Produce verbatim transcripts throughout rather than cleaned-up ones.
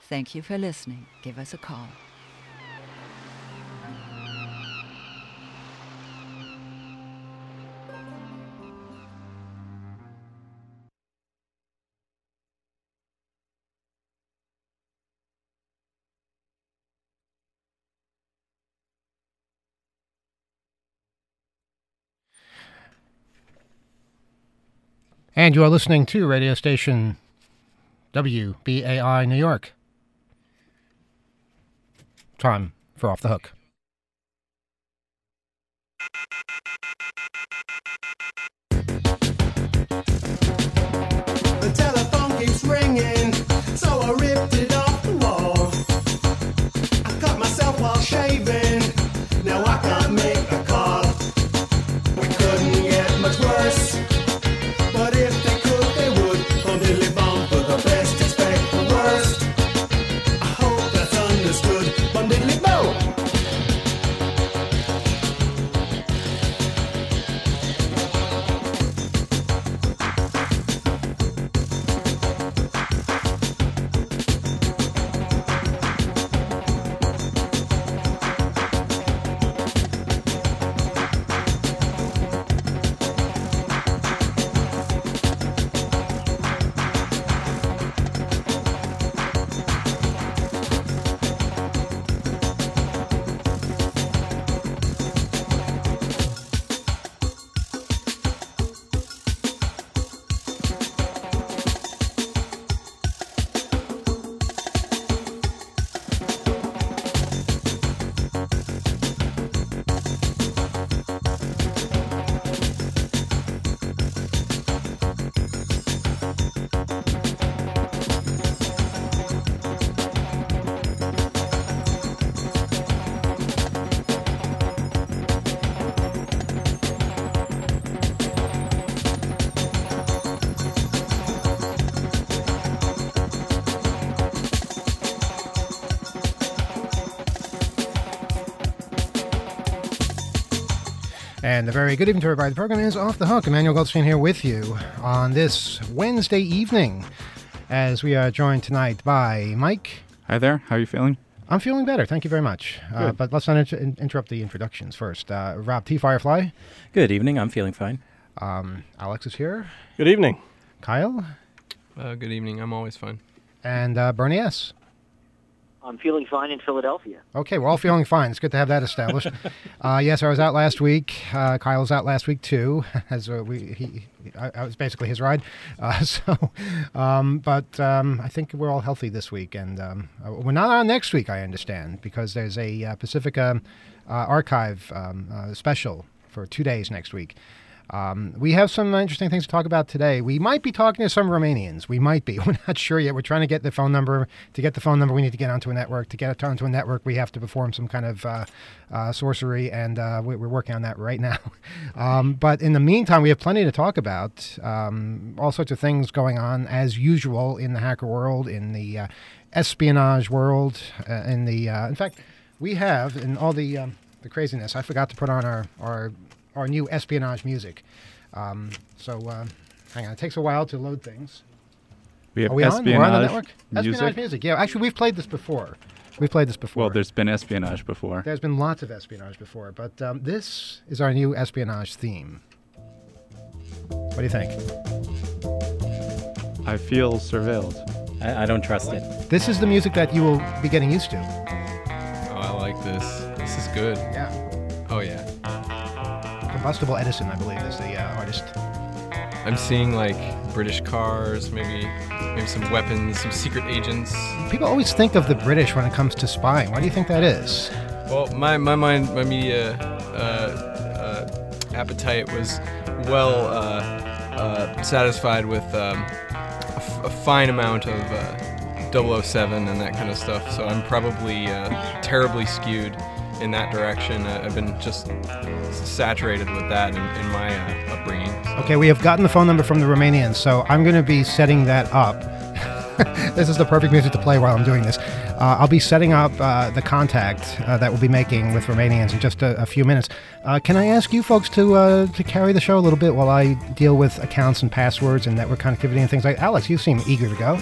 Thank you for listening. Give us a call. And you are listening to radio station W B A I New York. Time for Off the Hook. The telephone keeps ringing, so I ripped it off the wall. I cut myself while shaving, now I can't make a call. We couldn't get much worse, but if they could, they would. Bum diddly bum, for the best, expect the worst. I hope that's understood. Bum diddly bum. And a very good evening to everybody. The program is Off the Hook. Emmanuel Goldstein here with you on this Wednesday evening as we are joined tonight by Mike. Hi there. How are you feeling? I'm feeling better. Thank you very much. Uh, but let's not inter- interrupt the introductions first. Uh, Rob T. Firefly. Good evening. I'm feeling fine. Um, Alex is here. Good evening. Kyle. Uh, good evening. I'm always fine. And uh, Bernie S. I'm feeling fine in Philadelphia. Okay, we're all feeling fine. It's good to have that established. uh, yes, I was out last week. Uh, Kyle was out last week too, as uh, we he, I, I was basically his ride. Uh, so, um, but um, I think we're all healthy this week, and um, uh, we're not on next week, I understand, because there's a uh, Pacifica uh, Archive um, uh, special for two days next week. Um, we have some interesting things to talk about today. We might be talking to some Romanians. We might be. We're not sure yet. We're trying to get the phone number. To get the phone number, we need to get onto a network. To get it onto a network, we have to perform some kind of uh, uh, sorcery, and uh, we're working on that right now. um, but in the meantime, we have plenty to talk about. Um, all sorts of things going on, as usual, in the hacker world, in the uh, espionage world, uh, in the... Uh, in fact, we have, in all the um, the craziness, I forgot to put on our... our our new espionage music. Um, so, uh, hang on. It takes a while to load things. We have Are we espionage on? We're on the network? music. Espionage music. Yeah, actually, we've played this before. We've played this before. Well, there's been espionage before. There's been lots of espionage before, but um, this is our new espionage theme. What do you think? I feel surveilled. I, I don't trust it. This is the music that you will be getting used to. Oh, I like this. This is good. Yeah. Oh, yeah. Combustible Edison, I believe, is the uh, artist. I'm seeing, like, British cars, maybe maybe some weapons, some secret agents. People always think of the British when it comes to spying. Why do you think that is? Well, my, my mind, my media uh, uh, appetite was well uh, uh, satisfied with um, a, f- a fine amount of uh, double oh seven and that kind of stuff, so I'm probably uh, terribly skewed in that direction. Uh, I've been just saturated with that in, in my uh, upbringing. So. Okay, we have gotten the phone number from the Romanians, so I'm going to be setting that up. This is the perfect music to play while I'm doing this. Uh, I'll be setting up uh, the contact uh, that we'll be making with Romanians in just a, a few minutes. Uh, can I ask you folks to uh, to carry the show a little bit while I deal with accounts and passwords and network connectivity and things like that? Alex, you seem eager to go.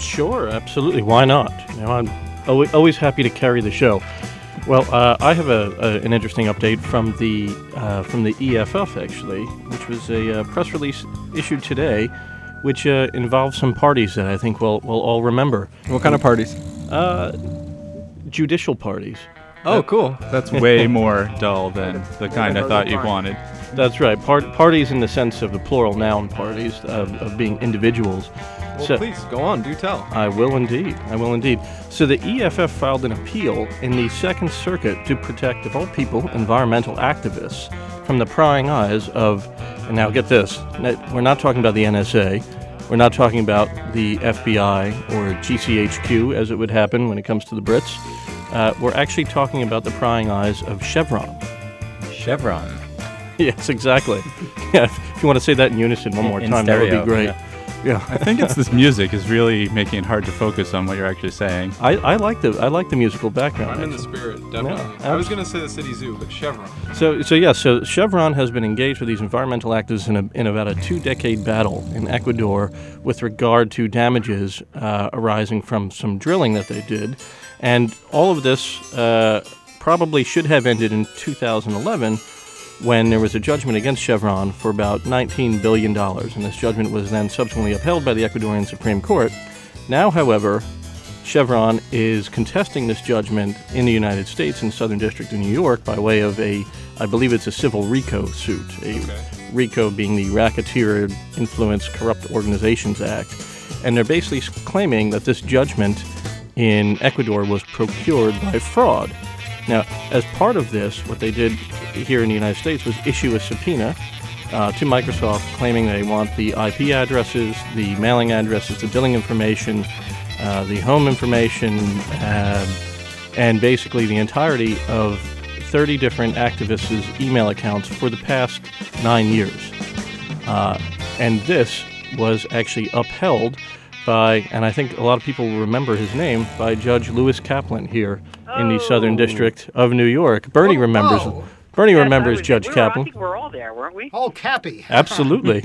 Sure, absolutely. Why not? You know, I'm always, always happy to carry the show. Well, uh, I have a, a, an interesting update from the uh, from the E F F, actually, which was a uh, press release issued today, which uh, involves some parties that I think we'll, we'll all remember. What kind of parties? Uh, judicial parties. Oh, cool. That's way more dull than the kind I thought you wanted. That's right. Part, parties in the sense of the plural noun parties, of, of being individuals. Well, So- please, go on. Do tell. I will indeed. I will indeed. So the E F F filed an appeal in the Second Circuit to protect, of all people, environmental activists from the prying eyes of, and now get this, n- we're not talking about the N S A, we're not talking about the F B I or G C H Q, as it would happen when it comes to the Brits. Uh, we're actually talking about the prying eyes of Chevron. Chevron. Yes, exactly. Yeah, if you want to say that in unison one more In time, that would stereo, be great. yeah. Yeah. I think it's this music is really making it hard to focus on what you're actually saying. I, I like the I like the musical background. I'm in the actually. spirit, definitely. Yeah, I was going to say the City Zoo, but Chevron. So, so yeah, so Chevron has been engaged with these environmental activists in, a, in about a two-decade battle in Ecuador with regard to damages uh, arising from some drilling that they did. And all of this uh, probably should have ended in two thousand eleven when there was a judgment against Chevron for about nineteen billion dollars. And this judgment was then subsequently upheld by the Ecuadorian Supreme Court. Now, however, Chevron is contesting this judgment in the United States in Southern District of New York by way of a, I believe it's a civil RICO suit, a RICO being the Racketeer Influence Corrupt Organizations Act. And they're basically claiming that this judgment in Ecuador was procured by fraud. Now, as part of this, what they did here in the United States was issue a subpoena uh, to Microsoft claiming they want the I P addresses, the mailing addresses, the billing information, uh, the home information, uh, and basically the entirety of thirty different activists' email accounts for the past nine years. Uh, and this was actually upheld by, and I think a lot of people will remember his name, by Judge Lewis Kaplan here in the Southern District of New York. Bernie Oh, remembers. oh. Bernie Yes, I remembers was- Judge we were- I Kaplan. think we're all there, weren't we? Oh, Cappy. Absolutely.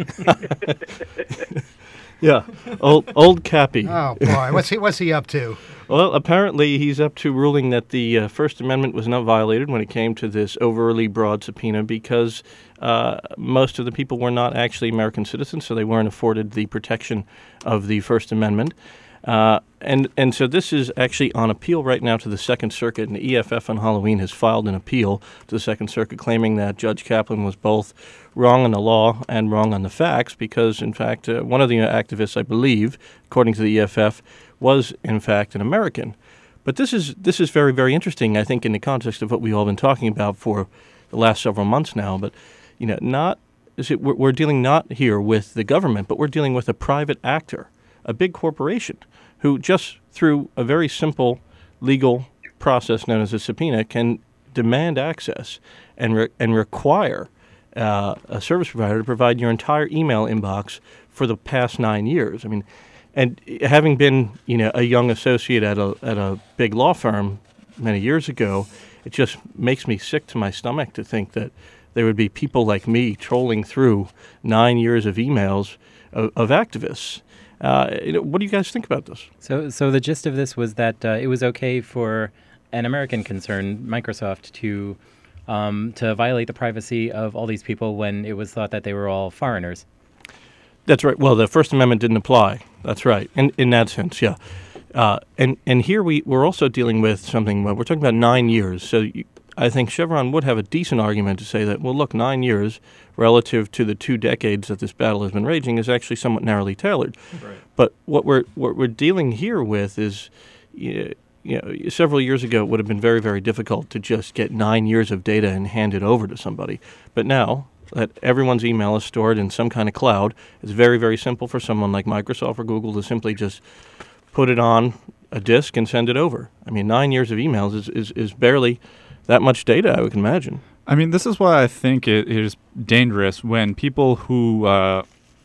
Yeah, old old Cappy. Oh boy, what's he what's he up to? Well, apparently he's up to ruling that the uh, First Amendment was not violated when it came to this overly broad subpoena because uh, most of the people were not actually American citizens, so they weren't afforded the protection of the First Amendment. Uh, and and so this is actually on appeal right now to the Second Circuit, and the E F F on Halloween has filed an appeal to the Second Circuit claiming that Judge Kaplan was both wrong on the law and wrong on the facts because, in fact, uh, one of the activists, I believe, according to the E F F, was, in fact, an American. But this is this is very, very interesting, I think, in the context of what we've all been talking about for the last several months now. But, you know, not is it, we're, we're dealing not here with the government, but we're dealing with a private actor, a big corporation, who just through a very simple legal process known as a subpoena can demand access and re- and require uh, a service provider to provide your entire email inbox for the past nine years. I mean, and having been, you know, a young associate at a at a big law firm many years ago, it just makes me sick to my stomach to think that there would be people like me trolling through nine years of emails of, of activists. Uh, you know, what do you guys think about this? So, so the gist of this was that uh, it was okay for an American concern, Microsoft, to um, to violate the privacy of all these people when it was thought that they were all foreigners. That's right. Well, the First Amendment didn't apply. That's right. In in that sense, yeah. Uh, and and here we we're also dealing with something. Well, we're talking about nine years. So you, I think Chevron would have a decent argument to say that, well, look, nine years relative to the two decades that this battle has been raging is actually somewhat narrowly tailored. Right. But what we're what we're dealing here with is, you know, several years ago it would have been very, very difficult to just get nine years of data and hand it over to somebody. But now that everyone's email is stored in some kind of cloud, it's very, very simple for someone like Microsoft or Google to simply just put it on a disk and send it over. I mean, nine years of emails is, is, is barely that much data, I would imagine. I mean, this is why I think it is dangerous when people who uh,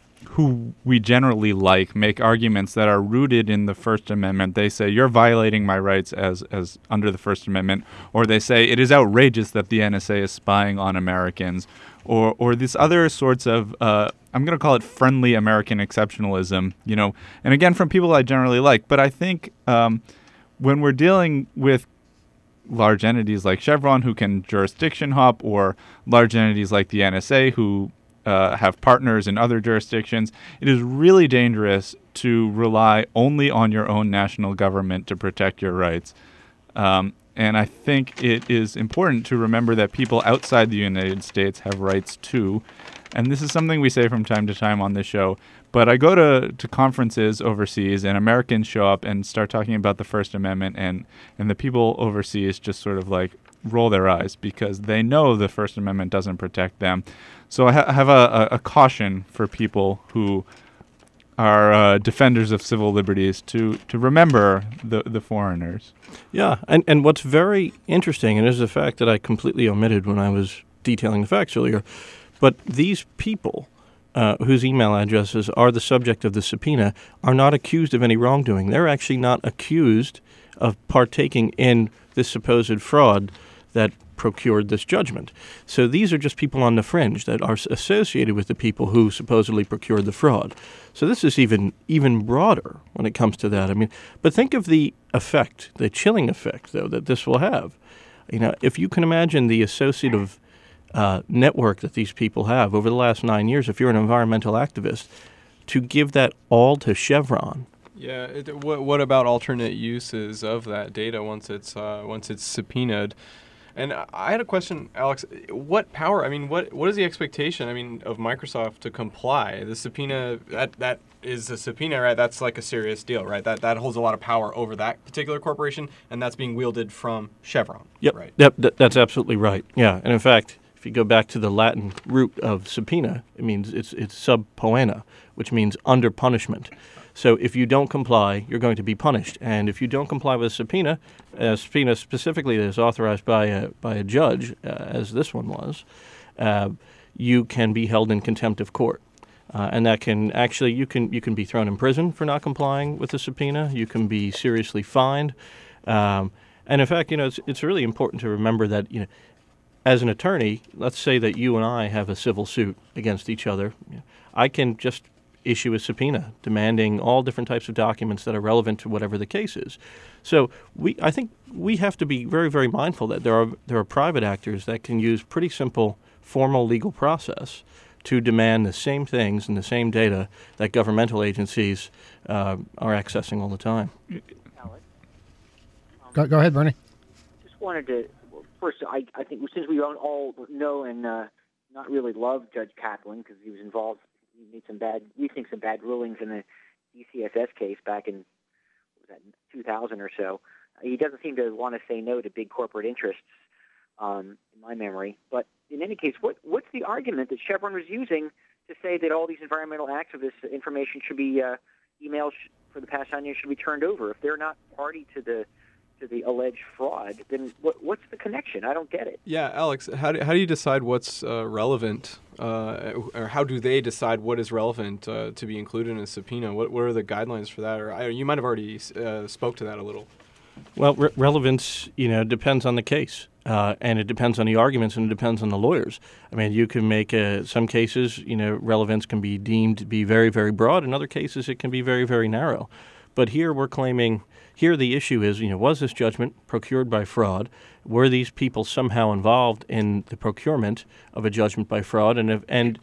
who we generally like make arguments that are rooted in the First Amendment. They say, you're violating my rights as, as under the First Amendment, or they say, it is outrageous that the N S A is spying on Americans, or or these other sorts of uh, I'm going to call it friendly American exceptionalism, you know, and again, from people I generally like. But I think um, when we're dealing with large entities like Chevron who can jurisdiction hop, or large entities like the N S A who uh, have partners in other jurisdictions, it is really dangerous to rely only on your own national government to protect your rights. Um, and I think it is important to remember that people outside the United States have rights too. And this is something we say from time to time on this show. But I go to, to conferences overseas, and Americans show up and start talking about the First Amendment, and, and the people overseas just sort of like roll their eyes because they know the First Amendment doesn't protect them. So I ha- have a, a, a caution for people who are uh, defenders of civil liberties to, to remember the, the foreigners. Yeah, and, and what's very interesting, and this is a fact that I completely omitted when I was detailing the facts earlier, but these people uh, whose email addresses are the subject of the subpoena are not accused of any wrongdoing. They're actually not accused of partaking in this supposed fraud that procured this judgment. So these are just people on the fringe that are associated with the people who supposedly procured the fraud. So this is even even broader when it comes to that. I mean, but think of the effect, the chilling effect, though, that this will have. You know, if you can imagine the associative uh, network that these people have over the last nine years, if you're an environmental activist, to give that all to Chevron. Yeah. It, what, what about alternate uses of that data once it's uh, once it's subpoenaed? And I had a question, Alex. What power? I mean, what what is the expectation? I mean, of Microsoft to comply? The subpoena that that is a subpoena, right? That's like a serious deal, right? That that holds a lot of power over that particular corporation, and that's being wielded from Chevron. Yep. Right. Yep. Th- that's absolutely right. Yeah. And in fact, if you go back to the Latin root of subpoena, it means it's it's sub poena, which means under punishment. So if you don't comply, you're going to be punished. And if you don't comply with a subpoena, a subpoena specifically that is authorized by a, by a judge, uh, as this one was, uh, you can be held in contempt of court. Uh, and that can actually, you can you can be thrown in prison for not complying with the subpoena. You can be seriously fined. Um, and in fact, you know, it's, it's really important to remember that, you know, as an attorney, let's say that you and I have a civil suit against each other. I can just issue a subpoena demanding all different types of documents that are relevant to whatever the case is. So we, I think we have to be very, very mindful that there are there are private actors that can use pretty simple formal legal process to demand the same things and the same data that governmental agencies uh, are accessing all the time. Alex, um, Go, go ahead, Bernie. just wanted to well, first. I, I think since we don't all know and uh, not really love Judge Kaplan because he was involved. He made some bad, we think, some bad rulings in the D C S S case back in what was that, two thousand or so. He doesn't seem to want to say no to big corporate interests, um, in my memory. But in any case, what what's the argument that Chevron was using to say that all these environmental activists' information should be uh, emails for the past nine years should be turned over if they're not party to the to the alleged fraud? Then what, what's the connection? I don't get it. Yeah, Alex, how do, how do you decide what's uh, relevant, uh, or how do they decide what is relevant uh, to be included in a subpoena? What what are the guidelines for that? Or I, you might have already uh, spoke to that a little. Well, re- relevance, you know, depends on the case, uh, and it depends on the arguments, and it depends on the lawyers. I mean, you can make uh, some cases, you know, relevance can be deemed to be very, very broad. In other cases, it can be very, very narrow. But here we're claiming, here the issue is, you know, was this judgment procured by fraud? Were these people somehow involved in the procurement of a judgment by fraud? And if, and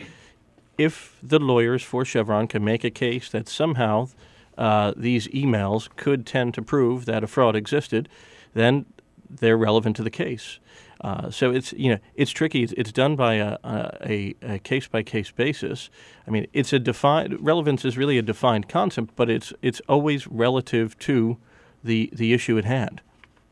if the lawyers for Chevron can make a case that somehow uh, these emails could tend to prove that a fraud existed, then they're relevant to the case. Uh, so it's you know it's tricky. It's, it's done by a, a, a case-by-case basis. I mean, it's a defined relevance is really a defined concept, but it's it's always relative to the the issue at hand.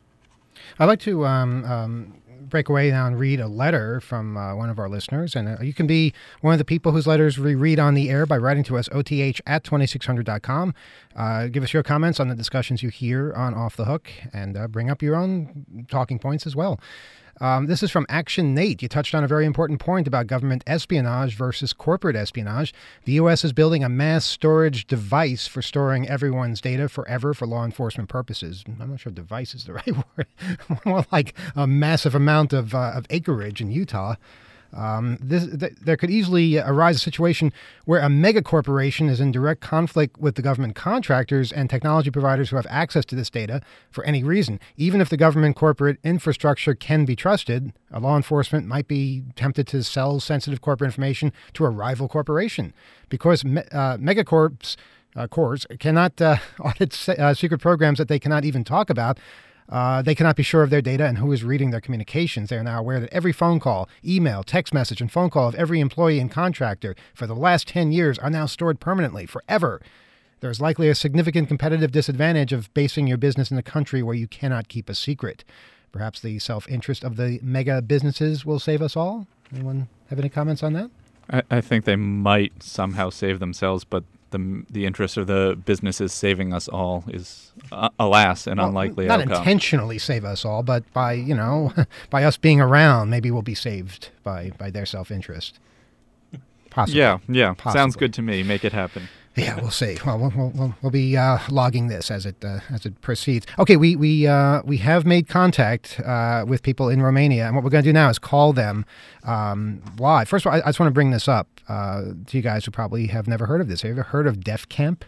I'd like to um, um, break away now and read a letter from uh, one of our listeners. And uh, you can be one of the people whose letters we read on the air by writing to us, O T H at twenty-six hundred dot com. Uh, give us your comments on the discussions you hear on Off the Hook, and uh, bring up your own talking points as well. Um, this is from Action Nate. You touched on a very important point about government espionage versus corporate espionage. The U S is building a mass storage device for storing everyone's data forever for law enforcement purposes. I'm not sure device is the right word. More like a massive amount of, uh, of acreage in Utah. Um, this, th- there could easily arise a situation where a mega corporation is in direct conflict with the government contractors and technology providers who have access to this data for any reason. Even if the government corporate infrastructure can be trusted, a law enforcement might be tempted to sell sensitive corporate information to a rival corporation because me- uh, megacorps uh, cores cannot uh, audit se- uh, secret programs that they cannot even talk about. Uh, they cannot be sure of their data and who is reading their communications. They are now aware that every phone call, email, text message, and phone call of every employee and contractor for the last ten years are now stored permanently, forever. There is likely a significant competitive disadvantage of basing your business in a country where you cannot keep a secret. Perhaps the self-interest of the mega businesses will save us all? Anyone have any comments on that? I, I think they might somehow save themselves, but the the interest of the businesses saving us all is, uh, alas, an Well, unlikely not outcome. intentionally save us all, but by, you know, by us being around, maybe we'll be saved by, by their self-interest. Possibly. Yeah, yeah. Sounds Possibly. good to me. Make it happen. Yeah, we'll see. Well, we'll we'll, we'll, we'll be uh, logging this as it uh, as it proceeds. Okay, we we uh, we have made contact uh, with people in Romania, and what we're going to do now is call them um, live. First of all, I, I just want to bring this up uh, to you guys who probably have never heard of this. Have you ever heard of Def Camp?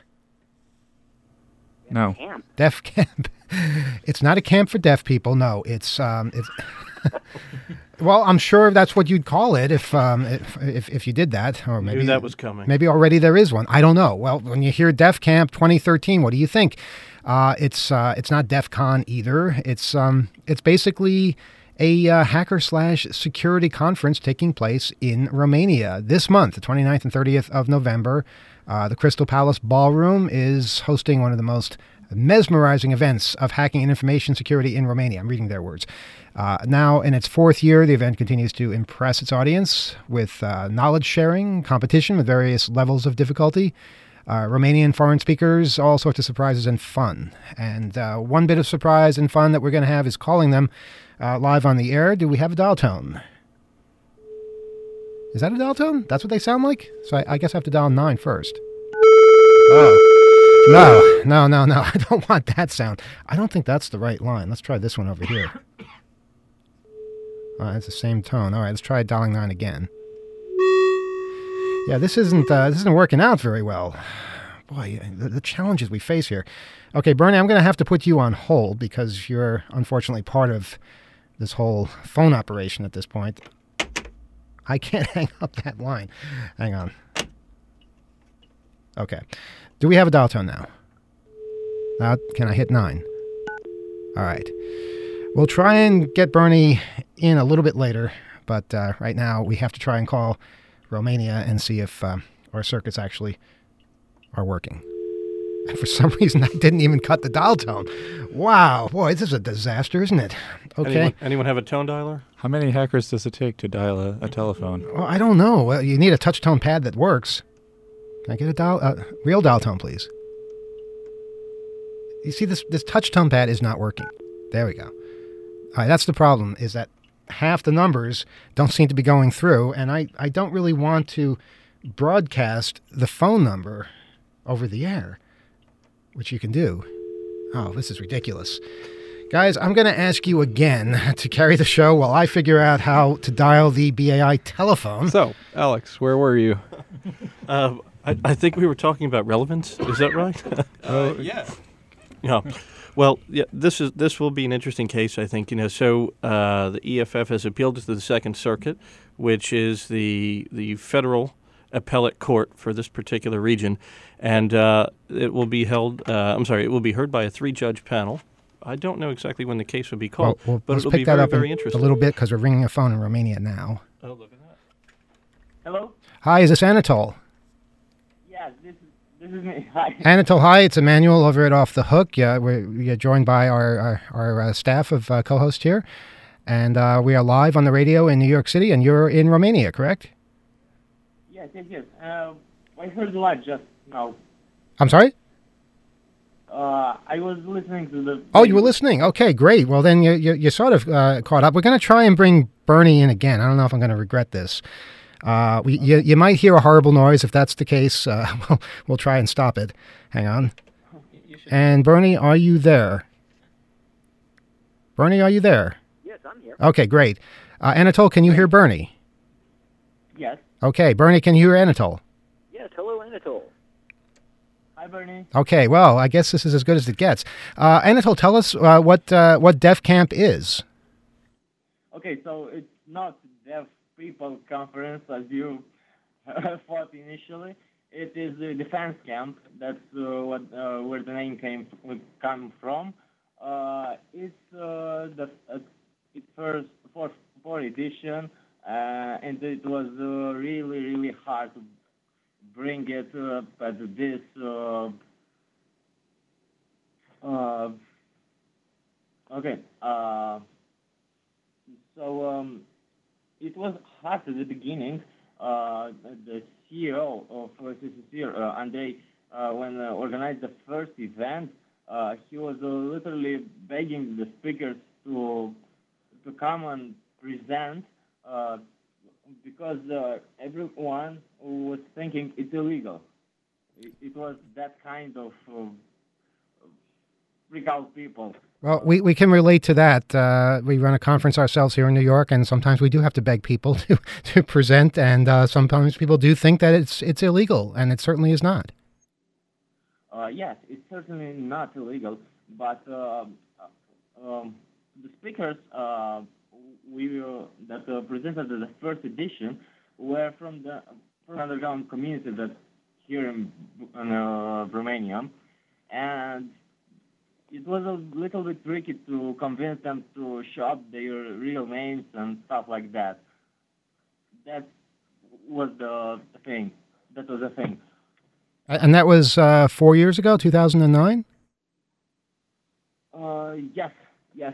No. Camp. Def Camp. It's not a camp for deaf people. No, it's um, it's. Well, I'm sure that's what you'd call it if um, if, if if you did that, or maybe Knew that was coming. Maybe already there is one. I don't know. Well, when you hear Def Camp twenty thirteen, what do you think? Uh, it's uh, it's not DEF CON either. It's um, it's basically a uh, hacker slash security conference taking place in Romania this month, the twenty-ninth and thirtieth of November. Uh, the Crystal Palace Ballroom is hosting one of the most mesmerizing events of hacking and information security in Romania. I'm reading their words. Uh, now, in its fourth year, the event continues to impress its audience with uh, knowledge sharing, competition with various levels of difficulty, uh, Romanian foreign speakers, all sorts of surprises and fun. And uh, one bit of surprise and fun that we're going to have is calling them uh, live on the air. Do we have a dial tone? Is that a dial tone? That's what they sound like? So I, I guess I have to dial nine first. Oh. No, no, no, no. I don't want that sound. I don't think that's the right line. Let's try this one over here. Oh, it's the same tone. All right, let's try dialing nine again. Yeah, this isn't uh, this isn't working out very well. Boy, the, the challenges we face here. Okay, Bernie, I'm going to have to put you on hold because you're unfortunately part of this whole phone operation at this point. I can't hang up that line. Hang on. Okay. Do we have a dial tone now? Now, can I hit nine? All right. We'll try and get Bernie in a little bit later, but uh, right now we have to try and call Romania and see if uh, our circuits actually are working. And for some reason, I didn't even cut the dial tone. Wow. Boy, this is a disaster, isn't it? Okay. Anyone, anyone have a tone dialer? How many hackers does it take to dial a, a telephone? Well, I don't know. Well, you need a touch tone pad that works. Can I get a dial, uh, real dial tone, please? You see, this this touch tone pad is not working. There we go. All right, that's the problem, is that half the numbers don't seem to be going through, and I, I don't really want to broadcast the phone number over the air, which you can do. Oh, this is ridiculous. Guys, I'm going to ask you again to carry the show while I figure out how to dial the B A I telephone. So, Alex, where were you? Uh, I, I think we were talking about relevance. Is that right? Uh, yeah. Yeah. Well, yeah. This is this will be an interesting case, I think. You know, so uh, the E F F has appealed to the Second Circuit, which is the the federal appellate court for this particular region, and uh, it will be held. Uh, I'm sorry, it will be heard by a three-judge panel. I don't know exactly when the case will be called, Well, we'll, but let's it'll pick be that very, up very in interesting. a little bit because we're ringing a phone in Romania now. Oh, look at that. Hello? Hi, is this Anatol? Yeah, this is, this is me. Hi. Anatol, hi, it's Emmanuel over at Off the Hook. Yeah, we're, we're joined by our, our, our uh, staff of uh, co-hosts here. And uh, we are live on the radio in New York City, and you're in Romania, correct? Yes, yes, yes. Uh, I heard a lot just now. I'm sorry? Uh, I was listening to the... Oh, you were listening. Okay, great. Well, then you, you, you're sort of uh, caught up. We're going to try and bring Bernie in again. I don't know if I'm going to regret this. Uh, we, you, you might hear a horrible noise. If that's the case, uh, we'll, we'll try and stop it. Hang on. And Bernie, are you there? Bernie, are you there? Yes, I'm here. Okay, great. Uh, Anatol, can you hear Bernie? Yes. Okay, Bernie, can you hear Anatol? Yes, hello, Anatol. Hi, Bernie. Okay, well, I guess this is as good as it gets. Uh, Anatol, tell us uh, what uh, what Deaf Camp is. Okay, so it's not Deaf People Conference as you thought initially. It is the defense camp. That's uh, what uh, where the name came would come from. Uh, it's uh, the uh, its first fourth, fourth edition, uh, and it was uh, really really hard to bring it uh, at this. Uh, uh, okay. Uh, so um, it was hard at the beginning. Uh, the C E O of C C C, uh, Andrei, uh, when uh, organized the first event, uh, he was uh, literally begging the speakers to to come and present uh, because uh, everyone was thinking it's illegal. It, it was that kind of uh, freak out people. Well, we, we can relate to that. Uh, we run a conference ourselves here in New York, and sometimes we do have to beg people to, to present, and uh, sometimes people do think that it's it's illegal, and it certainly is not. Uh, yes, it's certainly not illegal, but uh, um, the speakers uh, we uh, that uh, presented the first edition were from the from underground community that here in, in uh, Romania, and it was a little bit tricky to convince them to show up their real names and stuff like that. That was the thing. That was the thing. And that was uh, four years ago, two thousand nine? Uh, yes, yes.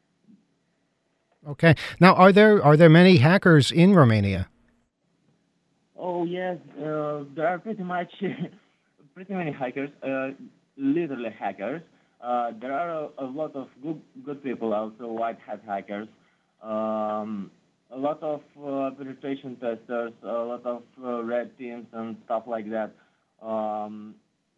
Okay. Now, are there are there many hackers in Romania? Oh, yes. Uh, there are pretty much pretty many hackers, uh, literally hackers. Uh, there are a, a lot of good good people, also white hat hackers, um, a lot of uh, penetration testers, a lot of uh, red teams and stuff like that. Um,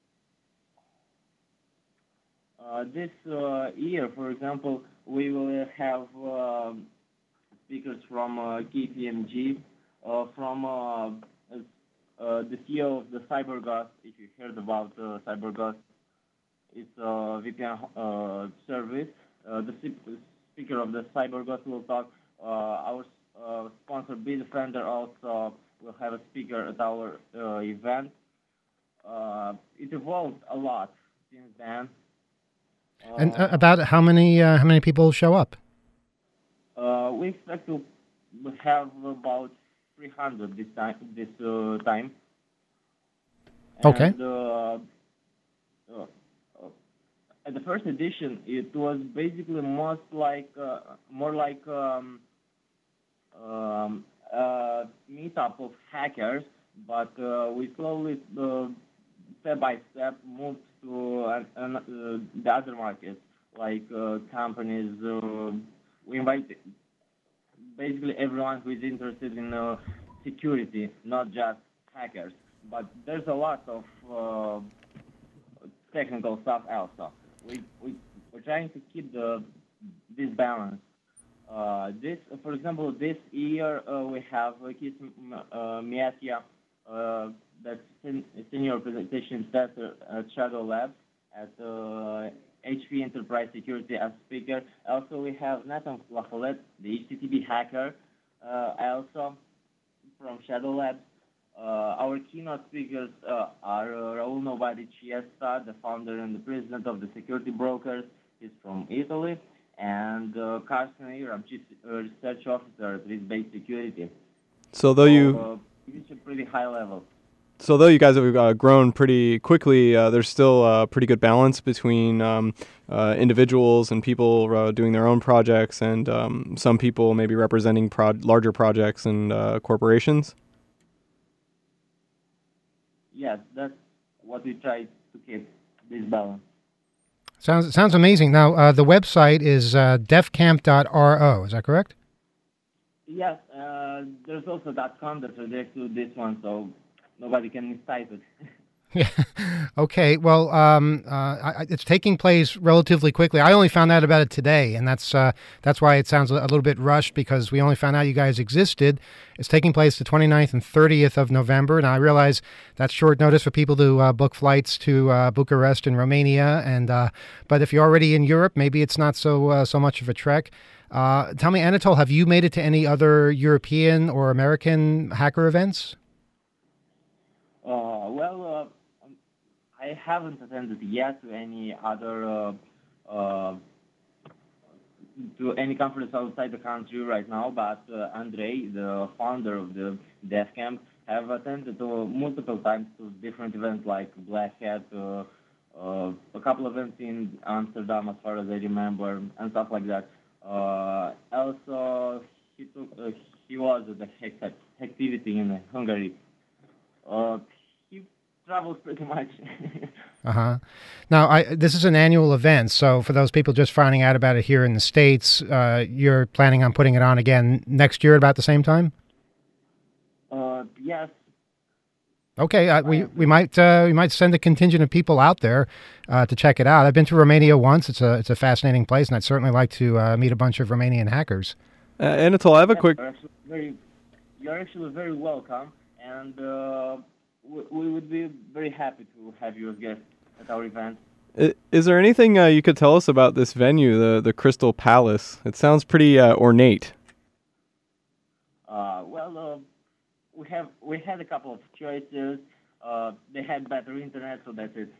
uh, this uh, year, for example, we will have uh, speakers from uh, K P M G, uh, from uh, uh, the C E O of the CyberGhost, if you heard about uh, CyberGhost. It's a V P N uh, service. Uh, the speaker of the CyberGhost will talk. Uh, our uh, sponsor, Bitdefender, also will have a speaker at our uh, event. Uh, it evolved a lot since then. Uh, And uh, about how many uh, how many people show up? Uh, we expect to have about three hundred this time. This uh, time. Okay. And, uh, uh, At the first edition, it was basically most like uh, more like um, um, a meetup of hackers, but uh, we slowly, uh, step by step, moved to uh, uh, the other markets, like uh, companies. Uh, we invite basically everyone who is interested in uh, security, not just hackers. But there's a lot of uh, technical stuff also. We, we, we're trying to keep the this balance. Uh, this, for example, this year uh, we have uh, Kis uh, Miatia, uh, that's sen- senior presentation tester at Shadow Labs at uh, H P Enterprise Security as speaker. Also, we have Nathan Lafollette, the H T T P hacker, uh, also from Shadow Labs. Uh, our keynote speakers uh, are uh, Raul Nobody Chiesta, the founder and the president of the Security Brokers. He's from Italy. And uh, Carsten Iram, chief uh, research officer at Risk-Based Security. So though you, so, uh, reach a pretty high level. So though you guys have uh, grown pretty quickly, uh, there's still a pretty good balance between um, uh, individuals and people uh, doing their own projects, and um, some people maybe representing pro- larger projects and uh, corporations. Yes, that's what we try to keep, this balance. Sounds sounds amazing. Now, uh, the website is uh, defcamp dot ro. Is that correct? Yes, uh, there's also .com that redirects to this one, so nobody can mistype it. Yeah. Okay. Well, um, uh, I, it's taking place relatively quickly. I only found out about it today, and that's uh, that's why it sounds a little bit rushed because we only found out you guys existed. It's taking place the twenty-ninth and thirtieth of November, and I realize that's short notice for people to uh, book flights to uh, Bucharest in Romania. And uh, but if you're already in Europe, maybe it's not so uh, so much of a trek. Uh, tell me, Anatol, have you made it to any other European or American hacker events? Uh, well, uh, I haven't attended yet to any other uh, uh, to any conference outside the country right now, but uh, Andrei, the founder of the Dev Camp, have attended uh, multiple times to different events like Black Hat, uh, uh, a couple of events in Amsterdam, as far as I remember, and stuff like that. Uh, also, he took uh, he was at the Hex activity in Hungary. Uh, he travels pretty much. Uh-huh. Now, I, this is an annual event, so for those people just finding out about it here in the States, uh, you're planning on putting it on again next year at about the same time? Uh, yes. Okay, uh, we we might uh, we might send a contingent of people out there uh, to check it out. I've been to Romania once. It's a it's a fascinating place, and I'd certainly like to uh, meet a bunch of Romanian hackers. Uh, Anatol, I have a Yes, quick... You're actually very, you're actually very welcome, and uh, we, we would be very happy to have you as guest at our event. I- Is there anything uh, you could tell us about this venue, the the Crystal Palace? It sounds pretty uh, ornate. Uh, well, uh, we have we had a couple of choices. Uh, they had better internet, so that's it.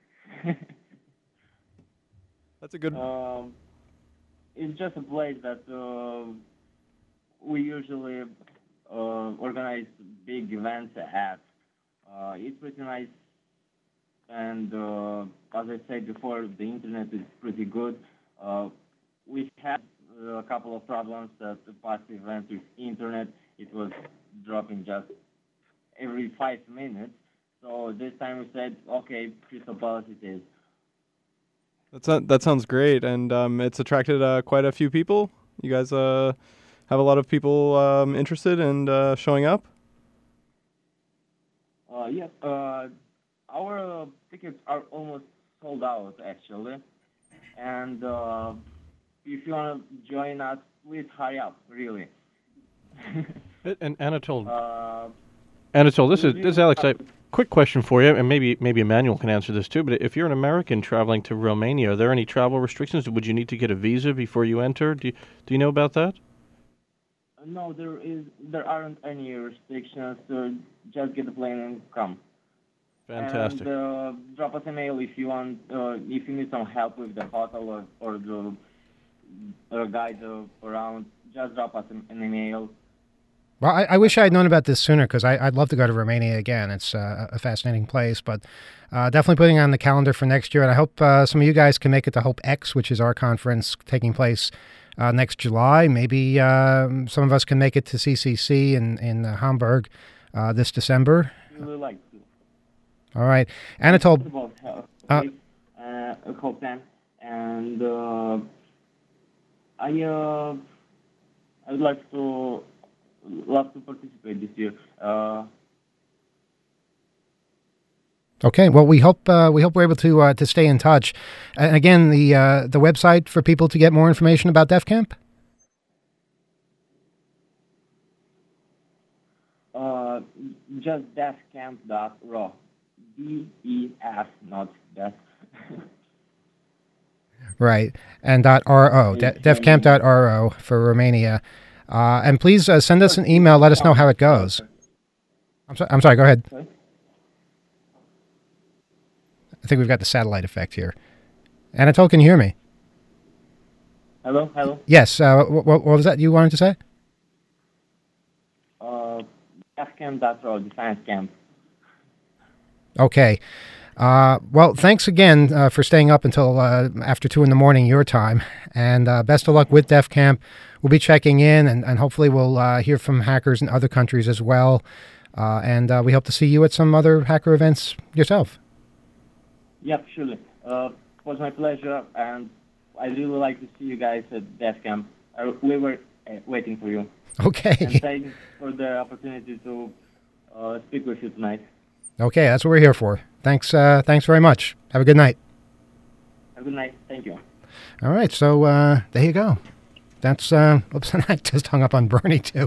That's a good... Um, it's just a place that uh, we usually uh, organize big events at. Uh, it's pretty nice, and uh, as I said before, the internet is pretty good. Uh, we had a couple of problems at the past event with internet. It was dropping just every five minutes. So this time we said, okay, Crystal Palace it is. That's not, that sounds great, and um, it's attracted uh, quite a few people. You guys uh, have a lot of people um, interested and uh, showing up? Uh, yes, uh, our uh, tickets are almost sold out, actually. And uh, if you want to join us, please hurry up, really. And Anatol, Uh, Anatol, this is this is Alex. I, quick question for you, and maybe maybe Emmanuel can answer this too. But if you're an American traveling to Romania, are there any travel restrictions? Would you need to get a visa before you enter? Do you, do you know about that? no, there is there aren't any restrictions. So just get the plane and come. Fantastic. And uh, drop us a mail if you want, uh, if you need some help with the hotel or, or the or guide uh, around. Just drop us an, an email. Well, I, I wish I had known about this sooner because I'd love to go to Romania again. It's uh, a fascinating place, but uh, definitely putting it on the calendar for next year. And I hope uh, some of you guys can make it to Hope X, which is our conference taking place uh, next July. Maybe um, some of us can make it to C C C in, in uh, Hamburg uh, this December. Really like to. All right. Anatol, About health, Uh, okay? uh, a Hope ten, and uh, I uh, I would like to love to participate this year. Uh, okay. Well, we hope uh, we hope we're able to uh, to stay in touch. And again, the uh, the website for people to get more information about DEF Camp. uh, just defcamp dot r o. D E F, not def. Right, and dot .ro, de- defcamp dot r o for Romania. Uh, and please uh, send us an email. Let us know how it goes. I'm, so- I'm sorry, go ahead. Sorry? I think we've got the satellite effect here. Anatol, can you hear me? Hello, hello. Yes, uh, what, what was that you wanted to say? Uh, defcamp dot r o, Defense Camp. Okay. Uh, well, thanks again uh, for staying up until uh, after two in the morning your time, and uh, best of luck with DEF Camp. We'll be checking in, and, and hopefully we'll uh, hear from hackers in other countries as well. Uh, and uh, we hope to see you at some other hacker events yourself. Yep, surely. Uh, it was my pleasure, and I'd really like to see you guys at DEF Camp. Uh, we were uh, waiting for you. Okay. And thanks for the opportunity to uh, speak with you tonight. Okay, that's what we're here for. Thanks. Uh, thanks very much. Have a good night. Have a good night. Thank you. All right. So uh, there you go. That's, uh, oops, and I just hung up on Bernie, too.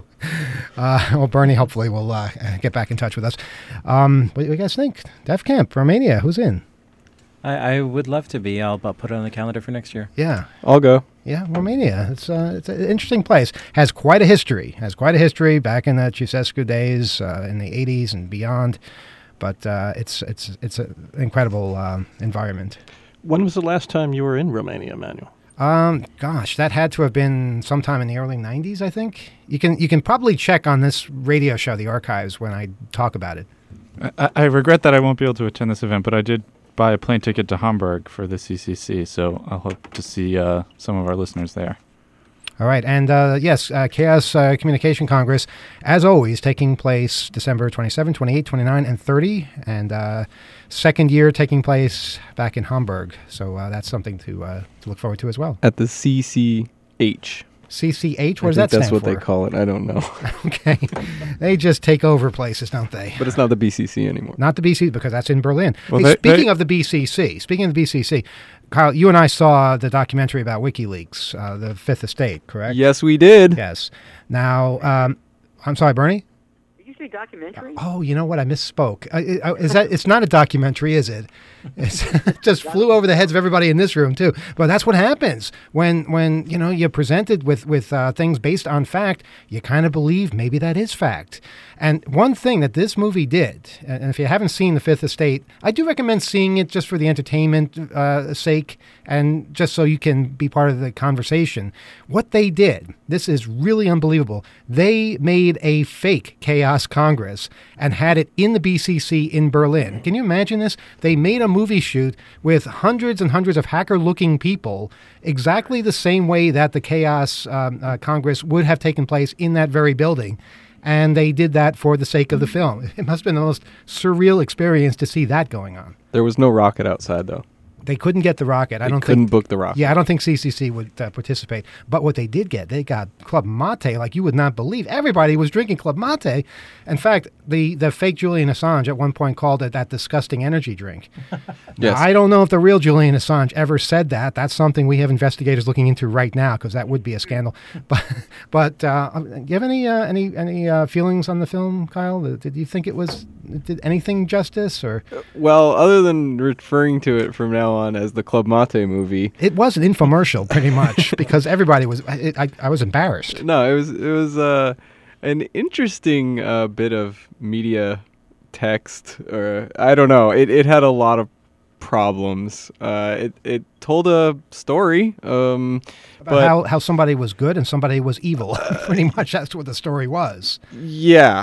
Uh, well, Bernie hopefully will uh, get back in touch with us. Um, what do you guys think? Def Camp, Romania, who's in? I, I would love to be. I'll, I'll put it on the calendar for next year. Yeah. I'll go. Yeah, Romania. It's, uh, it's an interesting place. Has quite a history. Has quite a history back in the Ceausescu days, uh, in the eighties and beyond. But uh, it's it's it's an incredible um, environment. When was the last time you were in Romania, Manuel? Um, gosh, that had to have been sometime in the early nineties, I think. You can you can probably check on this radio show, the archives, when I talk about it. I, I regret that I won't be able to attend this event, but I did buy a plane ticket to Hamburg for the C C C, so I'll hope to see uh, some of our listeners there. All right, and uh, yes, uh, Chaos uh, Communication Congress, as always, taking place December twenty-seventh, twenty-eighth, twenty-ninth, and thirtieth, and uh, second year taking place back in Hamburg. So uh, that's something to uh, to look forward to as well. At the C C H. C C H? What I does that think stand that's what for? they call it. I don't know. Okay. They just take over places, don't they? But it's not the B C C anymore. Not the B C C, because that's in Berlin. Well, Hey, they- speaking they- of the B C C, speaking of the B C C, Kyle, you and I saw the documentary about WikiLeaks, uh, the Fifth Estate, correct? Yes, we did. Yes. Now, um, I'm sorry, Bernie? Did you say documentary? Oh, you know what? I misspoke. Uh, uh, is that? It's not a documentary, is it? It's it just flew over the heads of everybody in this room too. But that's what happens when when you know you're presented with with uh, things based on fact. You kind of believe maybe that is fact. And one thing that this movie did, and if you haven't seen The Fifth Estate, I do recommend seeing it just for the entertainment uh, sake and just so you can be part of the conversation. What they did, this is really unbelievable. They made a fake Chaos Congress and had it in the B C C in Berlin. Can you imagine this? They made a movie shoot with hundreds and hundreds of hacker-looking people exactly the same way that the Chaos um, uh, Congress would have taken place in that very building. And they did that for the sake of the film. It must have been the most surreal experience to see that going on. There was no rocket outside, though. They couldn't get the rocket. I They don't couldn't think, book the rocket. Yeah, I don't think C C C would uh, participate. But what they did get, they got Club Mate like you would not believe. Everybody was drinking Club Mate. In fact, the, the fake Julian Assange at one point called it that disgusting energy drink. Yes. Now, I don't know if the real Julian Assange ever said that. That's something we have investigators looking into right now because that would be a scandal. But but uh, do you have any uh, any any uh, feelings on the film, Kyle? Did you think it was did anything justice or? Well, other than referring to it from now on as the Club Mate movie, It was an infomercial, pretty much, because everybody was. It, I, I was embarrassed. no, it was it was uh, an interesting uh, bit of media text, or I don't know. It it had a lot of problems. Uh, it it told a story. Um, About but how, how somebody was good and somebody was evil. Pretty much that's what the story was. yeah,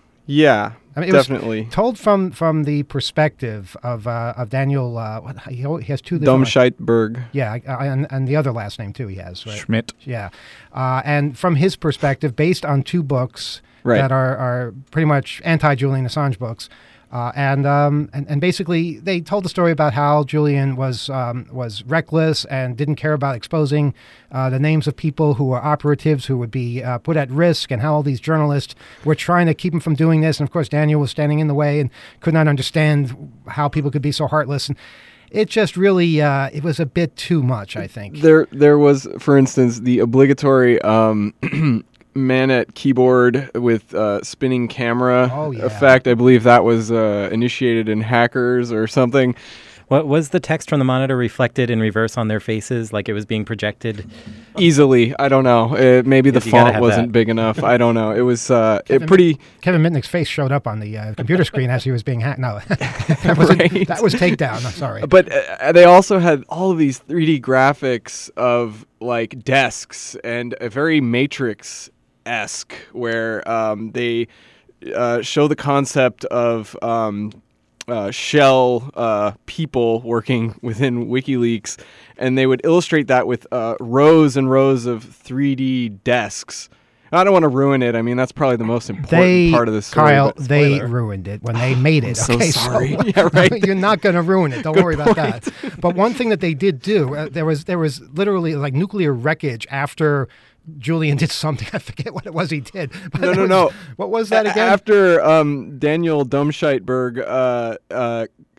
yeah, I mean, it definitely. was told from, from the perspective of uh, of Daniel. Uh, what, he, al- he has two. different- Domscheitberg. Yeah, I- I- and, and the other last name too he has, right? Schmidt. Yeah. Uh, and from his perspective, based on two books Right. that are, are pretty much anti-Julian Assange books. Uh, and, um, and and basically, they told the story about how Julian was um, was reckless and didn't care about exposing uh, the names of people who were operatives who would be uh, put at risk, and how all these journalists were trying to keep him from doing this. And of course, Daniel was standing in the way and could not understand how people could be so heartless. And it just really uh, it was a bit too much, I think. There, there was, for instance, the obligatory um, man at keyboard with uh, spinning camera Oh, yeah. effect. I believe that was uh, initiated in Hackers or something. What was the text from the monitor reflected in reverse on their faces, like it was being projected? Easily, I don't know. Uh, maybe the You gotta font have wasn't that. big enough. I don't know. It was uh, Kevin it pretty. Kevin Mitnick's face showed up on the uh, computer screen as he was being hacked. No, that, wasn't, Right. that was takedown. I'm sorry. But uh, they also had all of these three D graphics of like desks and a very Matrix-esque, where um, they uh, show the concept of um, uh, shell uh, people working within WikiLeaks, and they would illustrate that with uh, rows and rows of three D desks. I don't want to ruin it. I mean, that's probably the most important They, part of the story. Kyle, but they spoiler. ruined it when they made it. I'm so okay, sorry. Yeah, right. You're not going to ruin it. Don't Good worry about that. But one thing that they did do, uh, there was there was literally like nuclear wreckage after Julian did something. I forget what it was he did. But No, it no, was- no. What was that A- again? After um, Daniel Domscheitberg uh, uh,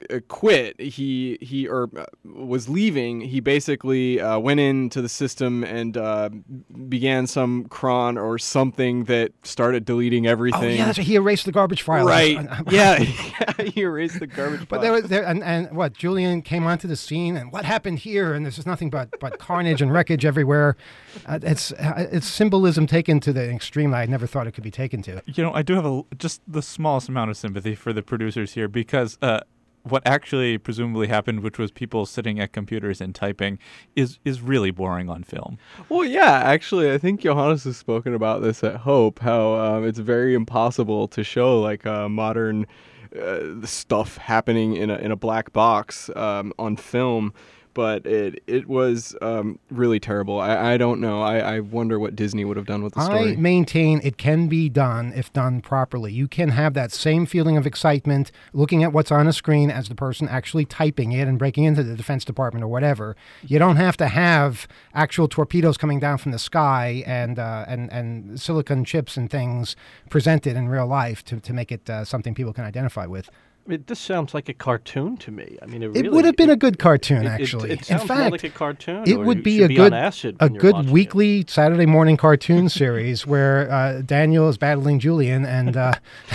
uh, quit, he he or uh, was leaving, he basically uh, went into the system and uh, began some cron or something that started deleting everything. Oh yeah, that's right. He erased the garbage files. Right. yeah, yeah, he erased the garbage. But there was there and, and what Julian came onto the scene and what happened here, and there's just nothing but but carnage and wreckage everywhere. Uh, it's uh, it's symbolism taken to the extreme I never thought it could be taken to. You know, I do have a, just the smallest amount of sympathy for the producers here because uh, what actually presumably happened, which was people sitting at computers and typing, is is really boring on film. Well, yeah, actually, I think Johannes has spoken about this at Hope, how um, it's very impossible to show like uh, modern uh, stuff happening in a in a black box um, on film. But it it was um, really terrible. I, I don't know. I, I wonder what Disney would have done with the story. I maintain it can be done if done properly. You can have that same feeling of excitement looking at what's on a screen as the person actually typing it and breaking into the Defense Department or whatever. You don't have to have actual torpedoes coming down from the sky and uh, and, and silicon chips and things presented in real life to, to make it uh, something people can identify with. It, this sounds like a cartoon to me. I mean, it, it really, would have been it, a good cartoon, it, actually. It, it sounds in fact, more like a cartoon. it or would you be should a be good, on acid a when you're good watching weekly it. Saturday morning cartoon series where uh, Daniel is battling Julian, and uh,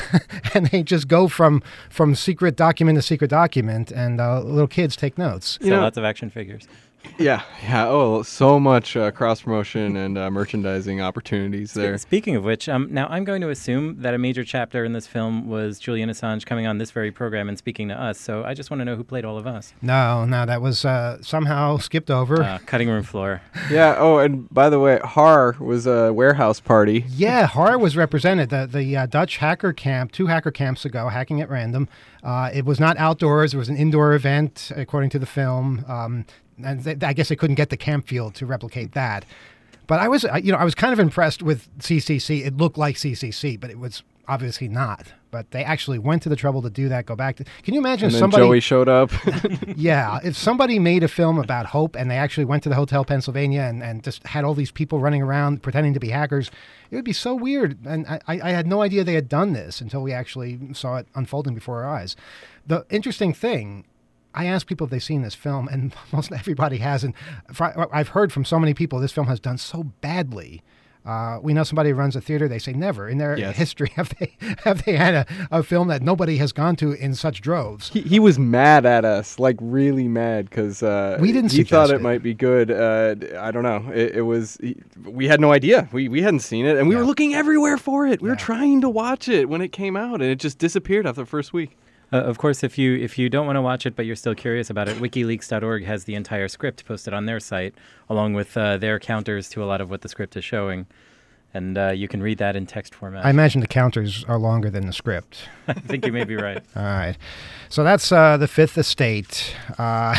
and they just go from from secret document to secret document, and uh, little kids take notes. So lots of action figures. Yeah, yeah. Oh, so much uh, cross promotion and uh, merchandising opportunities there. Speaking of which, um, now I'm going to assume that a major chapter in this film was Julian Assange coming on this very program and speaking to us. So I just want to know who played all of us. No, no, that was uh, somehow skipped over. Uh, cutting room floor. Yeah. Oh, and by the way, Har was a warehouse party. Yeah, Har was represented. The the uh, Dutch hacker camp, two hacker camps ago, hacking at random. Uh, it was not outdoors. It was an indoor event, according to the film. Um, And they, I guess they couldn't get the camp field to replicate that. But I was, you know, I was kind of impressed with C C C. It looked like C C C, but it was obviously not. But they actually went to the trouble to do that. Go back to. Can you imagine and if then somebody? Joey showed up. Yeah, if somebody made a film about Hope and they actually went to the Hotel Pennsylvania and, and just had all these people running around pretending to be hackers, it would be so weird. And I, I had no idea they had done this until we actually saw it unfolding before our eyes. The interesting thing. I asked people if they've seen this film, and most everybody hasn't. I've heard from so many people this film has done so badly. Uh, we know somebody who runs a theater. They say never in their yes. history have they have they had a, a film that nobody has gone to in such droves. He, he was mad at us, like really mad, because uh, we didn't. He thought it, it might be good. Uh, I don't know. It, it was. He, we had no idea. We we hadn't seen it, and we yeah. were looking everywhere for it. We yeah. were trying to watch it when it came out, and it just disappeared after the first week. Uh, of course, if you if you don't want to watch it but you're still curious about it, WikiLeaks dot org has the entire script posted on their site, along with uh, their counters to a lot of what the script is showing. And uh, you can read that in text format. I imagine the counters are longer than the script. I think you may be right. All right. So that's uh, The Fifth Estate. Uh,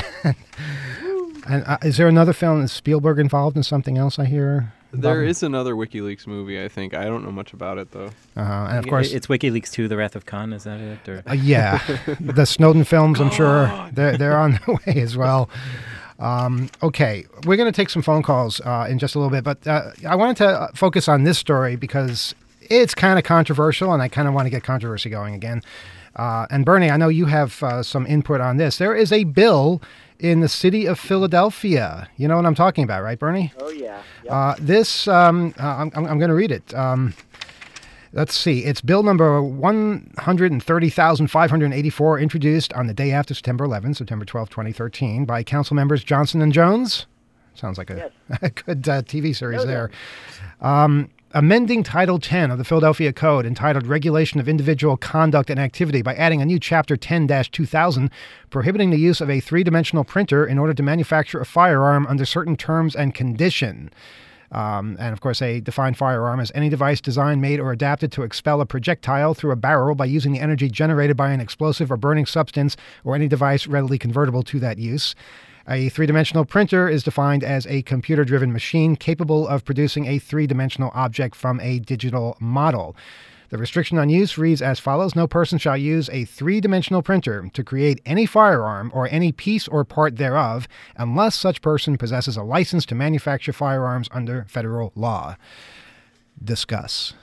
and uh, is there another film? Is Spielberg involved in something else, I hear? There is another WikiLeaks movie, I think. I don't know much about it, though. Uh, and of course, it's WikiLeaks two: The Wrath of Khan. Is that it? Or? Uh, yeah, the Snowden films. I'm sure they're they're on their way as well. Um, okay, we're going to take some phone calls uh, in just a little bit, but uh, I wanted to focus on this story because it's kind of controversial, and I kind of want to get controversy going again. Uh, and Bernie, I know you have uh, some input on this. There is a bill in the city of Philadelphia. You know what I'm talking about, right, Bernie? Oh, yeah. Yep. Uh, this, um, uh, I'm, I'm going to read it. Um, let's see. It's bill number one hundred thirty thousand five hundred eighty-four, introduced on the day after September eleventh, September twelfth, twenty thirteen, by council members Johnson and Jones. Sounds like a, yes. a good uh, T V series no, there. No. Um, amending Title ten of the Philadelphia Code, entitled Regulation of Individual Conduct and Activity, by adding a new Chapter ten dash two thousand, prohibiting the use of a three-dimensional printer in order to manufacture a firearm under certain terms and condition. Um, and, of course, a defined firearm as any device designed, made, or adapted to expel a projectile through a barrel by using the energy generated by an explosive or burning substance, or any device readily convertible to that use. A three-dimensional printer is defined as a computer-driven machine capable of producing a three-dimensional object from a digital model. The restriction on use reads as follows. No person shall use a three-dimensional printer to create any firearm or any piece or part thereof unless such person possesses a license to manufacture firearms under federal law. Discuss.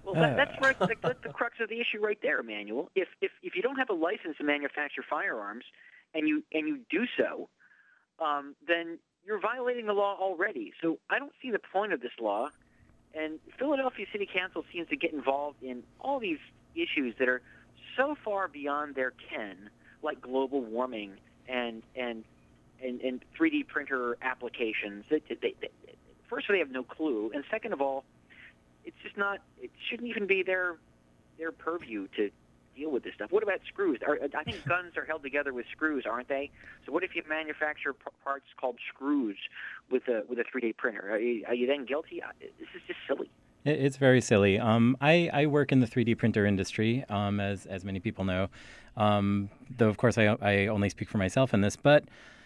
Well, that, that's right. That's the, the crux of the issue right there, Emmanuel. If if if you don't have a license to manufacture firearms, and you and you do so, um, then you're violating the law already. So I don't see the point of this law. And Philadelphia City Council seems to get involved in all these issues that are so far beyond their ken, like global warming and and and, and three D printer applications. They, they, they, first of all, they have no clue, and second of all, it's just not. It shouldn't even be their their purview to deal with this stuff. What about screws? Are, I think guns are held together with screws, aren't they? So what if you manufacture p- parts called screws with a with a three D printer? Are you, are you then guilty? This is just silly. It- It's very silly. Um, I, I work in the three D printer industry, um, as as many people know. Um, though, of course, I, I only speak for myself in this. But,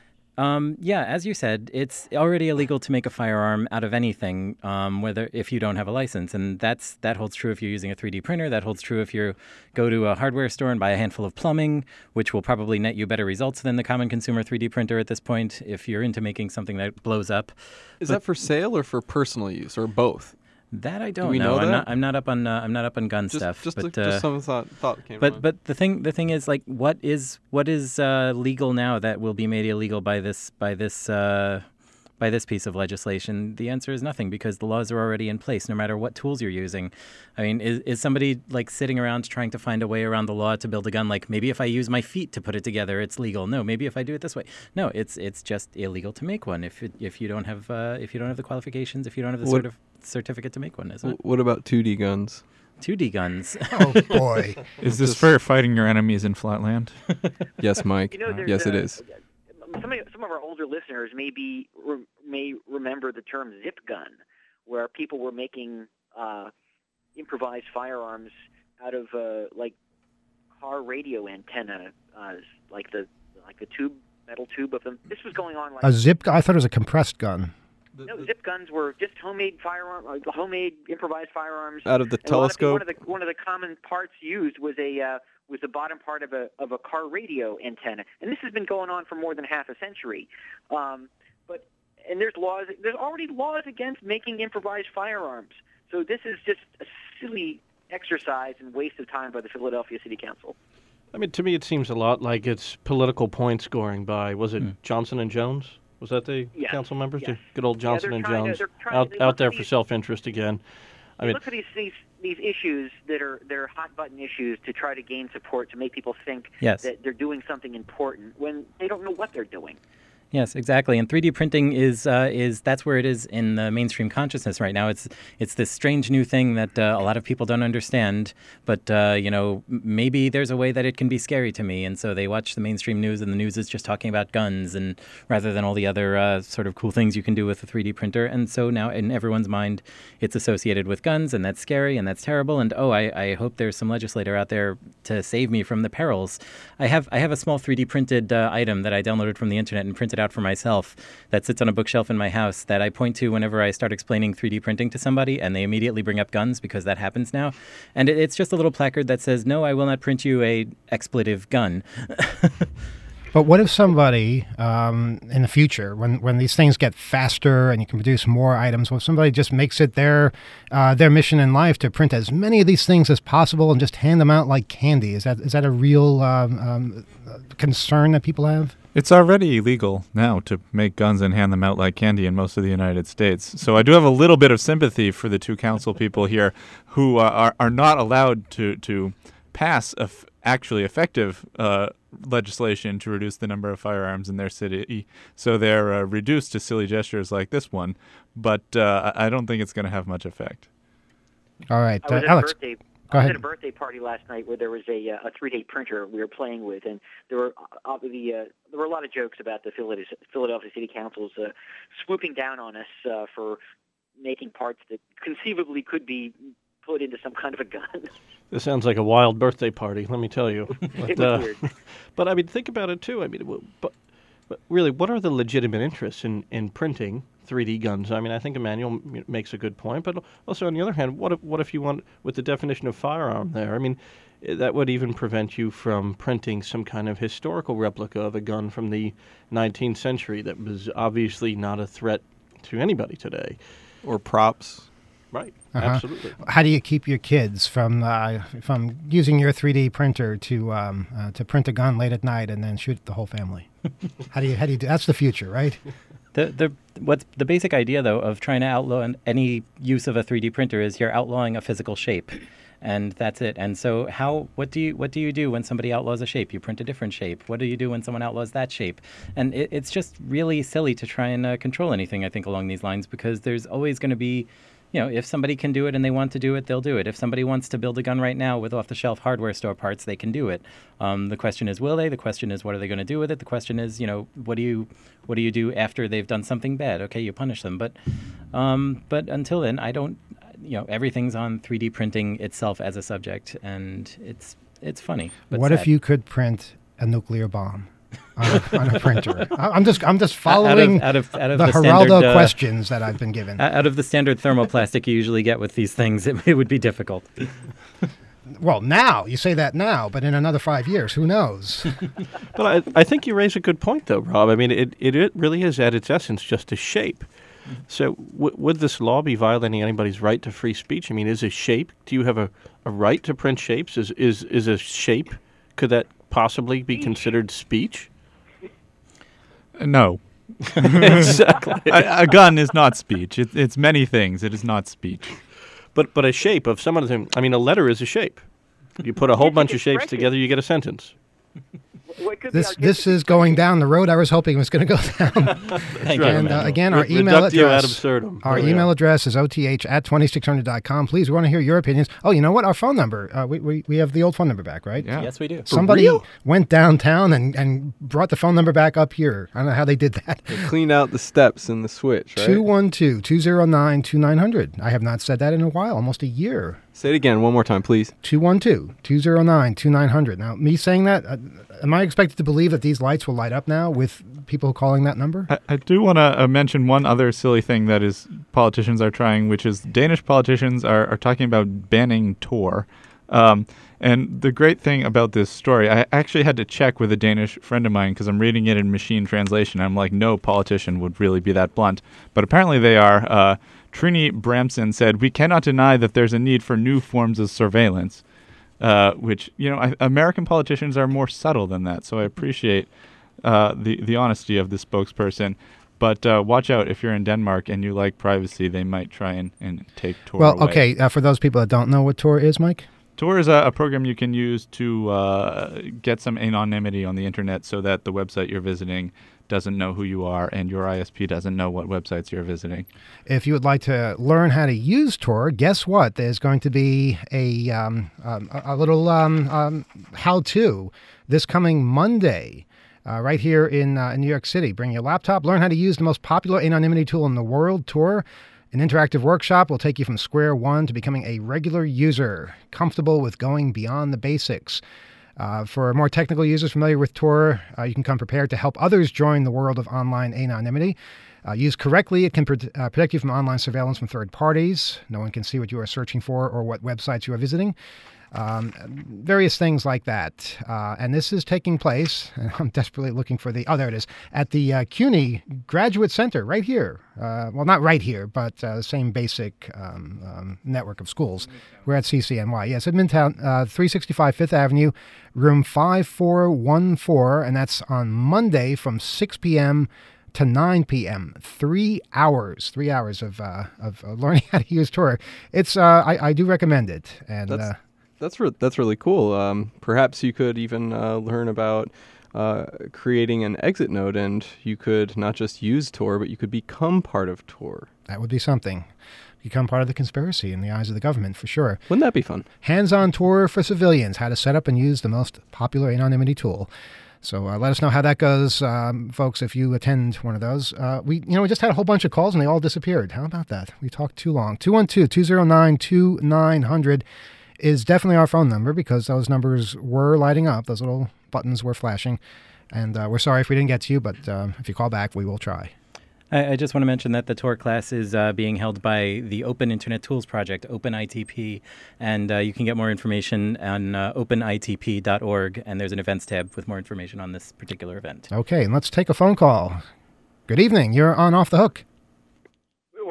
um, yeah, as you said, it's already illegal to make a firearm out of anything, um, whether if you don't have a license. And that's that holds true if you're using a three D printer. That holds true if you go to a hardware store and buy a handful of plumbing, which will probably net you better results than the common consumer three D printer at this point if you're into making something that blows up. Is But- that for sale or for personal use or both? That I don't we know. know I'm that? not. I'm not up on. Uh, I'm not up on gun Just, stuff. just, but just uh, some thought, thought came to but mind. but the thing the thing is, like, what is what is uh, legal now that will be made illegal by this by this uh, by this piece of legislation? The answer is nothing, because the laws are already in place, no matter what tools you're using. I mean, is is somebody like sitting around trying to find a way around the law to build a gun? Like, maybe if I use my feet to put it together, it's legal. No, maybe if I do it this way. No, it's it's just illegal to make one if it, if you don't have uh, if you don't have the qualifications, if you don't have the What- certif- certificate to make one, isn't it? W- What about two D guns? two D guns. Oh boy. Is this for fighting your enemies in Flatland? Yes, Mike. You know, there's yes, it a- is. Some of, some of our older listeners may be re, may remember the term zip gun, where people were making uh, improvised firearms out of uh, like car radio antenna, uh, like the like the tube metal tube of them. This was going on like A zip. I thought it was a compressed gun. no zip guns were just homemade firearm, uh, homemade improvised firearms. Out of the And a lot of people- telescope? one of the one of the common parts used was a uh, was the bottom part of a of a car radio antenna, and this has been going on for more than half a century. Um, but and there's laws. There's already laws against making improvised firearms. So this is just a silly exercise and waste of time by the Philadelphia City Council. I mean, to me, it seems a lot like it's political point scoring by, was it Johnson and Jones? Was that the Yes, council members? yes. The good old Yeah, Johnson they're and trying to- Jones they're trying- out they out look there at for these- self-interest again. I They mean, look for these, these these issues that are that are hot button issues to try to gain support, to make people think Yes. that they're doing something important when they don't know what they're doing. Yes, exactly. And three D printing is uh, is that's where it is in the mainstream consciousness right now. It's it's this strange new thing that uh, a lot of people don't understand. But uh, you know, m- maybe there's a way that it can be scary to me, and so they watch the mainstream news, and the news is just talking about guns, and rather than all the other uh, sort of cool things you can do with a three D printer. And so now in everyone's mind, it's associated with guns, and that's scary, and that's terrible. And oh, I, I hope there's some legislator out there to save me from the perils. I have I have a small three D printed uh, item that I downloaded from the internet and printed out for myself that sits on a bookshelf in my house that I point to whenever I start explaining three D printing to somebody, and they immediately bring up guns because that happens now. And it, it's just a little placard that says, "No, I will not print you a expletive gun." But what if somebody um, in the future, when, when these things get faster and you can produce more items, what if somebody just makes it their uh, their mission in life to print as many of these things as possible and just hand them out like candy? Is that is that a real um, um, concern that people have? It's already illegal now to make guns and hand them out like candy in most of the United States. So I do have a little bit of sympathy for the two council people here who uh, are, are not allowed to, to pass eff- actually effective uh, legislation to reduce the number of firearms in their city. So they're uh, reduced to silly gestures like this one. But uh, I I don't think it's going to have much effect. All right, I uh, was at Alex, a birthday. go I was ahead. at a birthday party last night where there was a uh, a three D printer we were playing with, and there were uh, the uh, there were a lot of jokes about the Philadelphia, Philadelphia City Council's uh, swooping down on us uh, for making parts that conceivably could be put into some kind of a gun. this sounds like a wild birthday party, let me tell you. But, It was uh, weird. but I mean, think about it too. I mean, w- but, but really, what are the legitimate interests in, in printing three D guns? I mean, I think Emmanuel m- makes a good point, but also on the other hand, what if what if you want, with the definition of firearm there? I mean, eh, that would even prevent you from printing some kind of historical replica of a gun from the nineteenth century that was obviously not a threat to anybody today. Or props? Right. Uh-huh. Absolutely. How do you keep your kids from uh, from using your three D printer to um, uh, to print a gun late at night and then shoot the whole family? how do you how do you do? That's the future, right? The the what's the basic idea though of trying to outlaw an- any use of a three D printer is you're outlawing a physical shape, and that's it. And so how what do you what do you do when somebody outlaws a shape? You print a different shape. What do you do when someone outlaws that shape? And it, it's just really silly to try and uh, control anything, I think, along these lines, because there's always going to be, you know, if somebody can do it and they want to do it, they'll do it. If somebody wants to build a gun right now with off-the-shelf hardware store parts, they can do it. Um, the question is, will they? The question is, what are they going to do with it? The question is, you know, what do you what do you do after they've done something bad? Okay, you punish them. But um, but until then, I don't, you know, everything's on three D printing itself as a subject, and it's it's funny. But what sad. if you could print a nuclear bomb on a, on a printer? I- I'm just I'm just following out of, out of, out of the, the Geraldo standard, uh, questions that I've been given. Out of the standard thermoplastic you usually get with these things, it, it would be difficult. Well, now you say that now, but in another five years, who knows? But I, I think you raise a good point, though, Rob. I mean, it, it, it really is at its essence just a shape. So w- would this law be violating anybody's right to free speech? I mean, is a shape, do you have a, a right to print shapes? Is, is, is a shape, could that possibly be considered speech? No. Exactly. a, a gun is not speech. It, it's many things. It is not speech. But but a shape of some of them, I mean, a letter is a shape. You put a whole bunch of shapes Correct. together, you get a sentence. Well, it could be This artistic this is going down the road I was hoping it was going to go down. Thank you. And uh, again, our Re- email reductio ad address. absurdum. Our There we email are. address is oth at twenty-six hundred dot com. Please, we want to hear your opinions. Oh, you know what? Our phone number. Uh, we, we we have the old phone number back, right? Yeah. Yes, we do. Somebody real? went downtown and, and brought the phone number back up here. I don't know how they did that. They clean out the steps in the switch, right? two one two, two zero nine, two nine zero zero. I have not said that in a while, almost a year. Say it again one more time, please. two one two, two zero nine, two nine zero zero. Now, me saying that, uh, am I expected to believe that these lights will light up now with people calling that number? I, I do want to uh, mention one other silly thing that is politicians are trying, which is Danish politicians are, are talking about banning Tor. Um, and the great thing about this story, I actually had to check with a Danish friend of mine because I'm reading it in machine translation. I'm like, no politician would really be that blunt. But apparently they are. Uh, Trini Bramson said, "We cannot deny that there's a need for new forms of surveillance," uh, which, you know, I, American politicians are more subtle than that. So I appreciate uh, the, the honesty of the spokesperson. But uh, watch out if you're in Denmark and you like privacy, they might try and, and take Tor Well, away. okay, uh, for those people that don't know what Tor is, Mike? Tor is a, a program you can use to uh, get some anonymity on the internet so that the website you're visiting doesn't know who you are and your I S P doesn't know what websites you're visiting. If you would like to learn how to use Tor, guess what? There's going to be a um, um, a a little um, um, how-to this coming Monday, uh, right here in, uh, in New York City. Bring your laptop, learn how to use the most popular anonymity tool in the world, Tor. An interactive workshop will take you from square one to becoming a regular user, comfortable with going beyond the basics. Uh, for more technical users familiar with Tor, uh, you can come prepared to help others join the world of online anonymity. Uh, used correctly, it can pr- uh, protect you from online surveillance from third parties. No one can see what you are searching for or what websites you are visiting. Um, various things like that. Uh, and this is taking place, and I'm desperately looking for the, oh, there it is, at the uh, CUNY Graduate Center right here. Uh, well, not right here, but uh, the same basic um, um, network of schools. We're at C C N Y. Yes, at Midtown, uh, three sixty-five Fifth Avenue, room five four one four, and that's on Monday from six p.m. to nine p.m. Three hours, three hours of uh, of uh, learning how to use Tor. It's uh, I, I do recommend it, and That's uh, that's re- that's really cool. Um, perhaps you could even uh, learn about uh, creating an exit node, and you could not just use Tor, but you could become part of Tor. that would be something. Become part of the conspiracy in the eyes of the government, for sure. Wouldn't that be fun? Hands-on Tor for civilians: how to set up and use the most popular anonymity tool. So uh, let us know how that goes, um, folks, if you attend one of those. Uh, we, you know, we just had a whole bunch of calls and they all disappeared. How about that? We talked too long. two one two, two zero nine, two nine zero zero is definitely our phone number because those numbers were lighting up. Those little buttons were flashing. And uh, we're sorry if we didn't get to you, but um, if you call back, we will try. I, I just want to mention that the Tor class is uh, being held by the Open Internet Tools Project, Open I T P, and uh, you can get more information on uh, open I T P dot org, and there's an events tab with more information on this particular event. Okay, and let's take a phone call. Good evening. You're on Off the Hook. Well,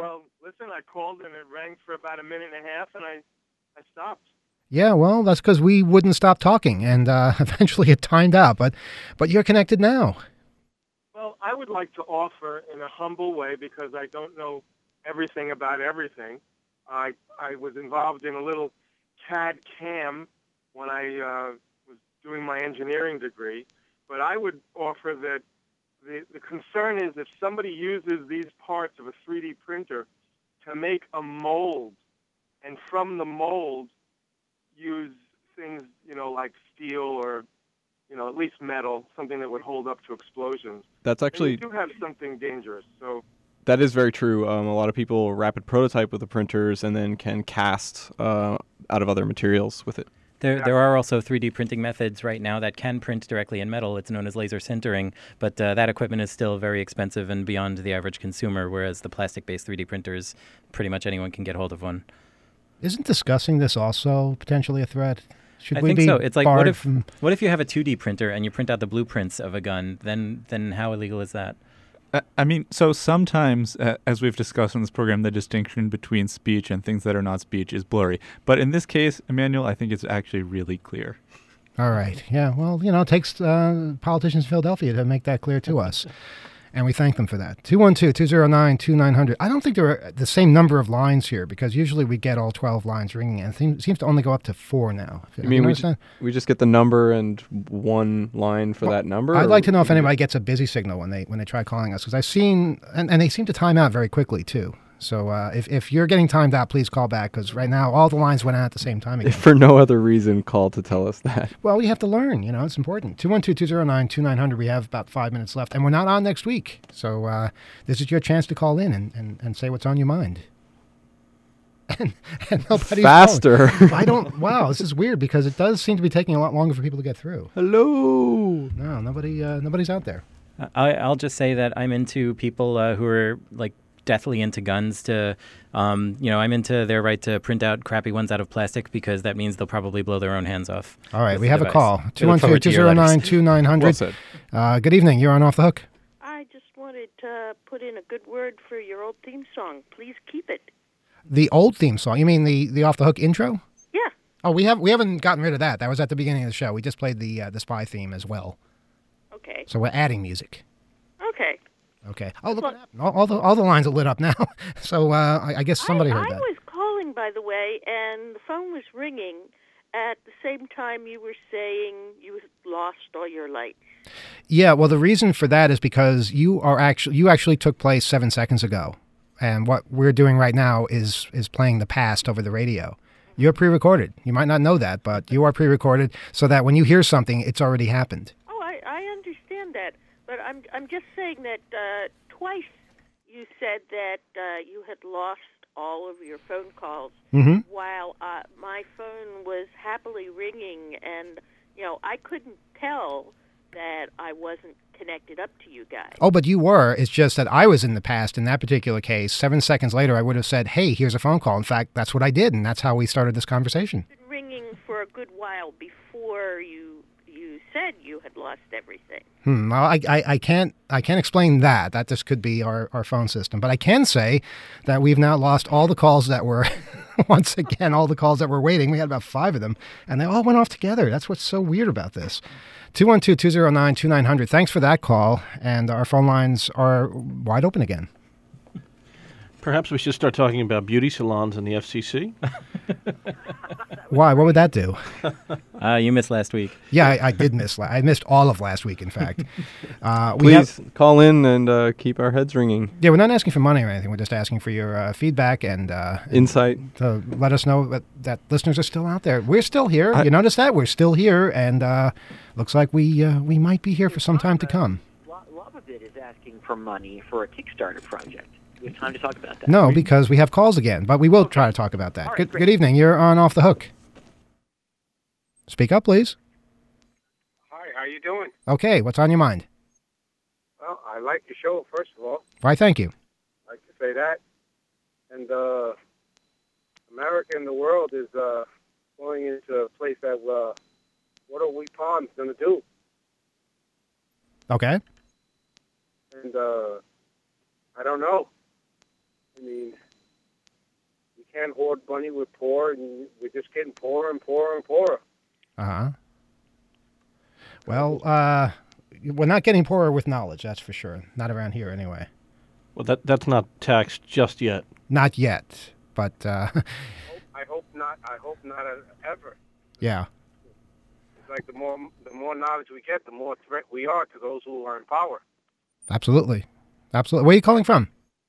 listen, I called and it rang for about a minute and a half, and I, I stopped. Yeah, well, that's because we wouldn't stop talking, and uh, eventually it timed out. But, but you're connected now. Well, I would like to offer in a humble way, because I don't know everything about everything. I I was involved in a little C A D C A M when I uh, was doing my engineering degree, but I would offer that the, the concern is if somebody uses these parts of a three D printer to make a mold, and from the mold use things, you know, like steel or, you know, at least metal, something that would hold up to explosions. That's actually... And you do have something dangerous, so... That is very true. Um, a lot of people rapid prototype with the printers and then can cast uh, out of other materials with it. There, there are also three D printing methods right now that can print directly in metal. It's known as laser sintering, but uh, that equipment is still very expensive and beyond the average consumer, whereas the plastic-based three D printers, pretty much anyone can get hold of one. Isn't discussing this also potentially a threat? Should I we think be so. It's like, barred what if from... what if you have a two D printer and you print out the blueprints of a gun? Then, then how illegal is that? I mean, so sometimes, uh, as we've discussed on this program, the distinction between speech and things that are not speech is blurry. But in this case, Emmanuel, I think it's actually really clear. All right. Yeah, well, you know, it takes uh, politicians in Philadelphia to make that clear to us. And we thank them for that. two one two, two zero nine, two nine zero zero. I don't think there are the same number of lines here, because usually we get all twelve lines ringing, and it seems, seems to only go up to four now. I mean, we just, we just get the number and one line for well, that number? I'd like to know if anybody gets a busy signal when they when they try calling us, because I've seen, and, and they seem to time out very quickly, too. So uh, if, if you're getting timed out, please call back, because right now all the lines went out at the same time again. If for no other reason, call to tell us that. Well, we have to learn, you know, it's important. two one two, two zero nine, two nine zero zero. We have about five minutes left, and we're not on next week. So uh, this is your chance to call in and, and, and say what's on your mind. And, and nobody's Faster. calling. I don't, wow, this is weird, because it does seem to be taking a lot longer for people to get through. Hello. No, nobody, uh, nobody's out there. I, I'll just say that I'm into people uh, who are like deathly into guns. To, um, you know, I'm into their right to print out crappy ones out of plastic, because that means they'll probably blow their own hands off. All right, we the have device. a call. We two look one two, forward to two your zero nine, letters. two nine zero Well zero. said. Uh, good evening. You're on Off the Hook. I just wanted to put in a good word for your old theme song. Please keep it. The old theme song. You mean the, the Off the Hook intro? Yeah. Oh, we have we haven't gotten rid of that. That was at the beginning of the show. We just played the uh, the spy theme as well. Okay. So we're adding music. Okay. Okay. Oh, look, what happened. All, all the all the lines are lit up now. So uh, I, I guess somebody I, heard I that. was calling, by the way, and the phone was ringing at the same time you were saying you had lost all your lights. Yeah. Well, the reason for that is because you are actually you actually took place seven seconds ago, and what we're doing right now is is playing the past over the radio. You're pre-recorded. You might not know that, but you are pre-recorded, so that when you hear something, it's already happened. Oh, I, I understand that, but I'm I'm just saying that uh, twice you said that uh, you had lost all of your phone calls, mm-hmm. while uh, my phone was happily ringing, and you know I couldn't tell that I wasn't connected up to you guys. Oh, but you were. It's just that I was in the past in that particular case. Seven seconds later, I would have said, hey, here's a phone call. In fact, that's what I did, and that's how we started this conversation. It's been ringing for a good while before you you said you had lost everything. Hmm. Well, I, I, I can't I can't explain that. That just could be our, our phone system. But I can say that we've now lost all the calls that were, once again, all the calls that were waiting. We had about five of them, and they all went off together. That's what's so weird about this. two one two, two zero nine, two nine zero zero. Thanks for that call, and our phone lines are wide open again. Perhaps we should start talking about beauty salons and the F C C. Why? What would that do? Uh, you missed last week. Yeah, I, I did miss. La- I missed all of last week, in fact. Uh, we Please have, call in and uh, keep our heads ringing. Yeah, we're not asking for money or anything. We're just asking for your uh, feedback and, uh, and insight to let us know that, that listeners are still out there. We're still here. I, you notice that? We're still here, and uh, looks like we uh, we might be here for some time to come. A lot of it is asking for money for a Kickstarter project. Do we have time to talk about that? No, because we have calls again, but we will try to talk about that. All right, good, great. good evening. You're on Off the Hook. Speak up, please. Hi, how you doing? Okay, what's on your mind? Well, I like the show, first of all. Why, thank you. I like to say that. And uh, America and the world is uh, going into a place that, uh, what are we pawns going to do? Okay. And uh, I don't know. I mean, can't hoard money. We're poor, and we're just getting poorer and poorer and poorer. Uh-huh. Well, uh, we're not getting poorer with knowledge, that's for sure. Not around here, anyway. Well, that that's not taxed just yet. Not yet, but... Uh, I hope not. I hope not ever. yeah. It's like the more the more knowledge we get, the more threat we are to those who are in power. Absolutely. Absolutely. Where are you calling from?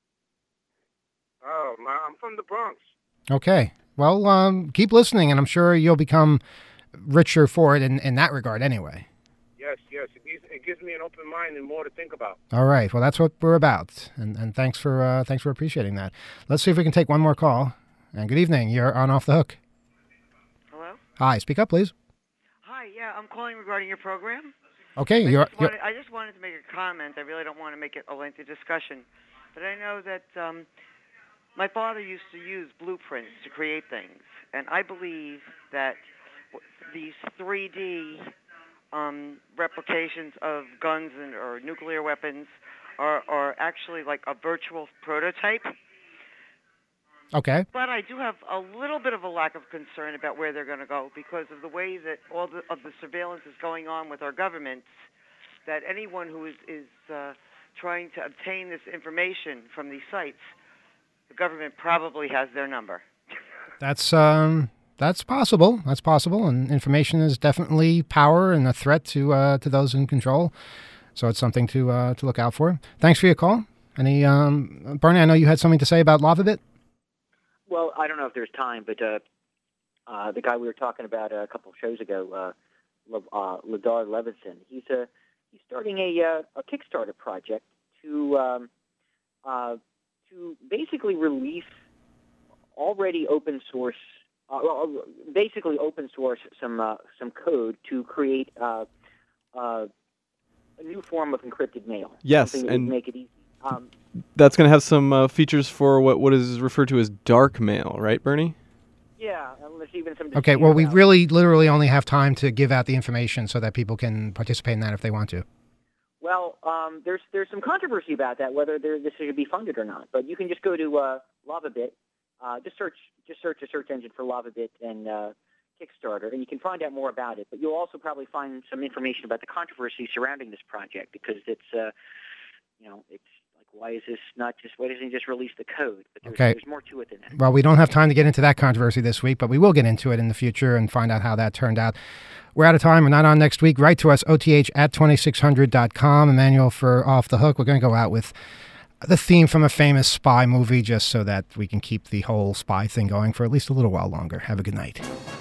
Oh, my, I'm from the Bronx. Okay. Well, um, keep listening, and I'm sure you'll become richer for it in, in that regard anyway. Yes, yes. It gives, it gives me an open mind and more to think about. All right. Well, that's what we're about, and and thanks for uh, thanks for appreciating that. Let's see if we can take one more call. And good evening. You're on Off the Hook. Hello? Hi. Speak up, please. Hi, yeah, I'm calling regarding your program. Okay. I You're, just, you're wanted, I just wanted to make a comment. I really don't want to make it a lengthy discussion. But I know that um, my father used to use blueprints to create things. And I believe that w- these three D um, replications of guns and or nuclear weapons are, are actually like a virtual prototype. Okay. But I do have a little bit of a lack of concern about where they're going to go because of the way that all the, of the surveillance is going on with our governments, that anyone who is, is uh, trying to obtain this information from these sites, the government probably has their number. That's um, that's possible. That's possible, and information is definitely power and a threat to uh, to those in control. So it's something to uh, to look out for. Thanks for your call. Any um, Bernie, I know you had something to say about LavaBit. Well, I don't know if there's time, but uh, uh, the guy we were talking about a couple of shows ago, uh, Le- uh, Ladar Levinson, he's a he's starting a uh, a Kickstarter project to um, uh, to basically release already open source, uh, well, basically open source some uh, some code to create uh, uh, a new form of encrypted mail. Yes, something that and would make it easy. Um, that's going to have some uh, features for what, what is referred to as dark mail, right, Bernie? yeah, and there's even some. Okay. Well, we really literally only have time to give out the information so that people can participate in that if they want to. Well, um, there's there's some controversy about that, whether there, this should be funded or not. But you can just go to uh, LavaBit, uh, just search just search a search engine for LavaBit and uh, Kickstarter, and you can find out more about it. But you'll also probably find some information about the controversy surrounding this project because it's, uh, you know, it's like why is this not just why doesn't he just release the code? But there's, Okay. there's more to it than that. Well, we don't have time to get into that controversy this week, but we will get into it in the future and find out how that turned out. We're out of time. We're not on next week. Write to us, O T H at twenty-six hundred dot com. Emmanuel for Off the Hook. We're going to go out with the theme from a famous spy movie just so that we can keep the whole spy thing going for at least a little while longer. Have a good night.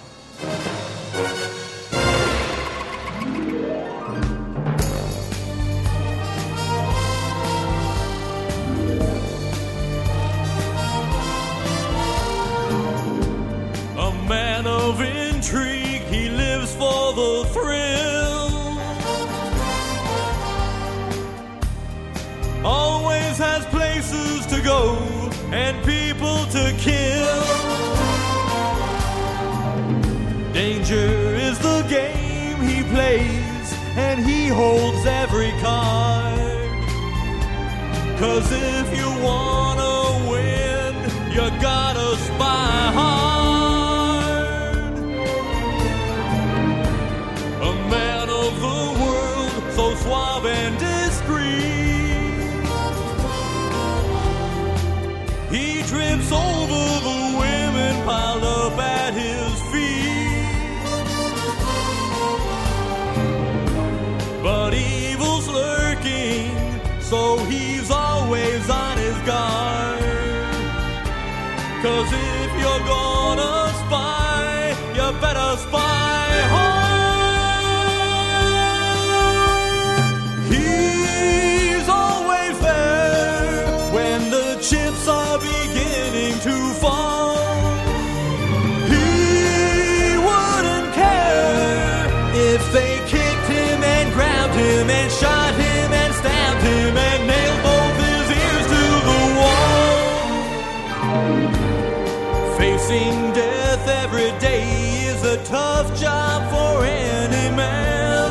A man of intrigue, he lives for the thrill. Always has places to go and people to kill. Danger is the game he plays, and he holds every card. 'Cause if you wanna win, you gotta spy hard. A man of the world, so suave and discreet. He trips over the women piled up at his feet. But evil's lurking, so he's always on his guard. 'Cause if you're gonna spy, you better spy hard. He's always there when the chips are beginning to fall. He wouldn't care if they kicked him and grabbed him and shot him and stabbed him and nailed both his ears to the wall. Facing death every day is a tough job for any man.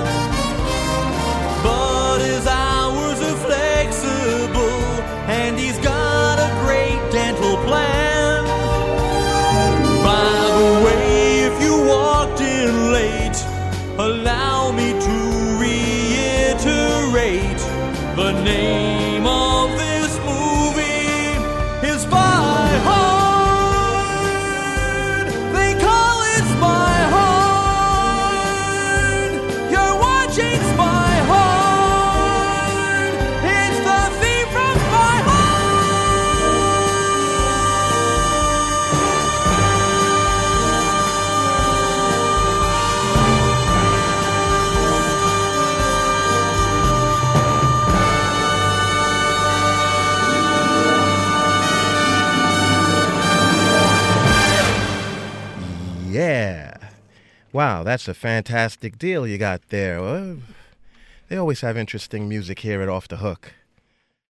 But his hours are flexible and he's got a great dental plan. Wow, that's a fantastic deal you got there. Well, they always have interesting music here at Off the Hook.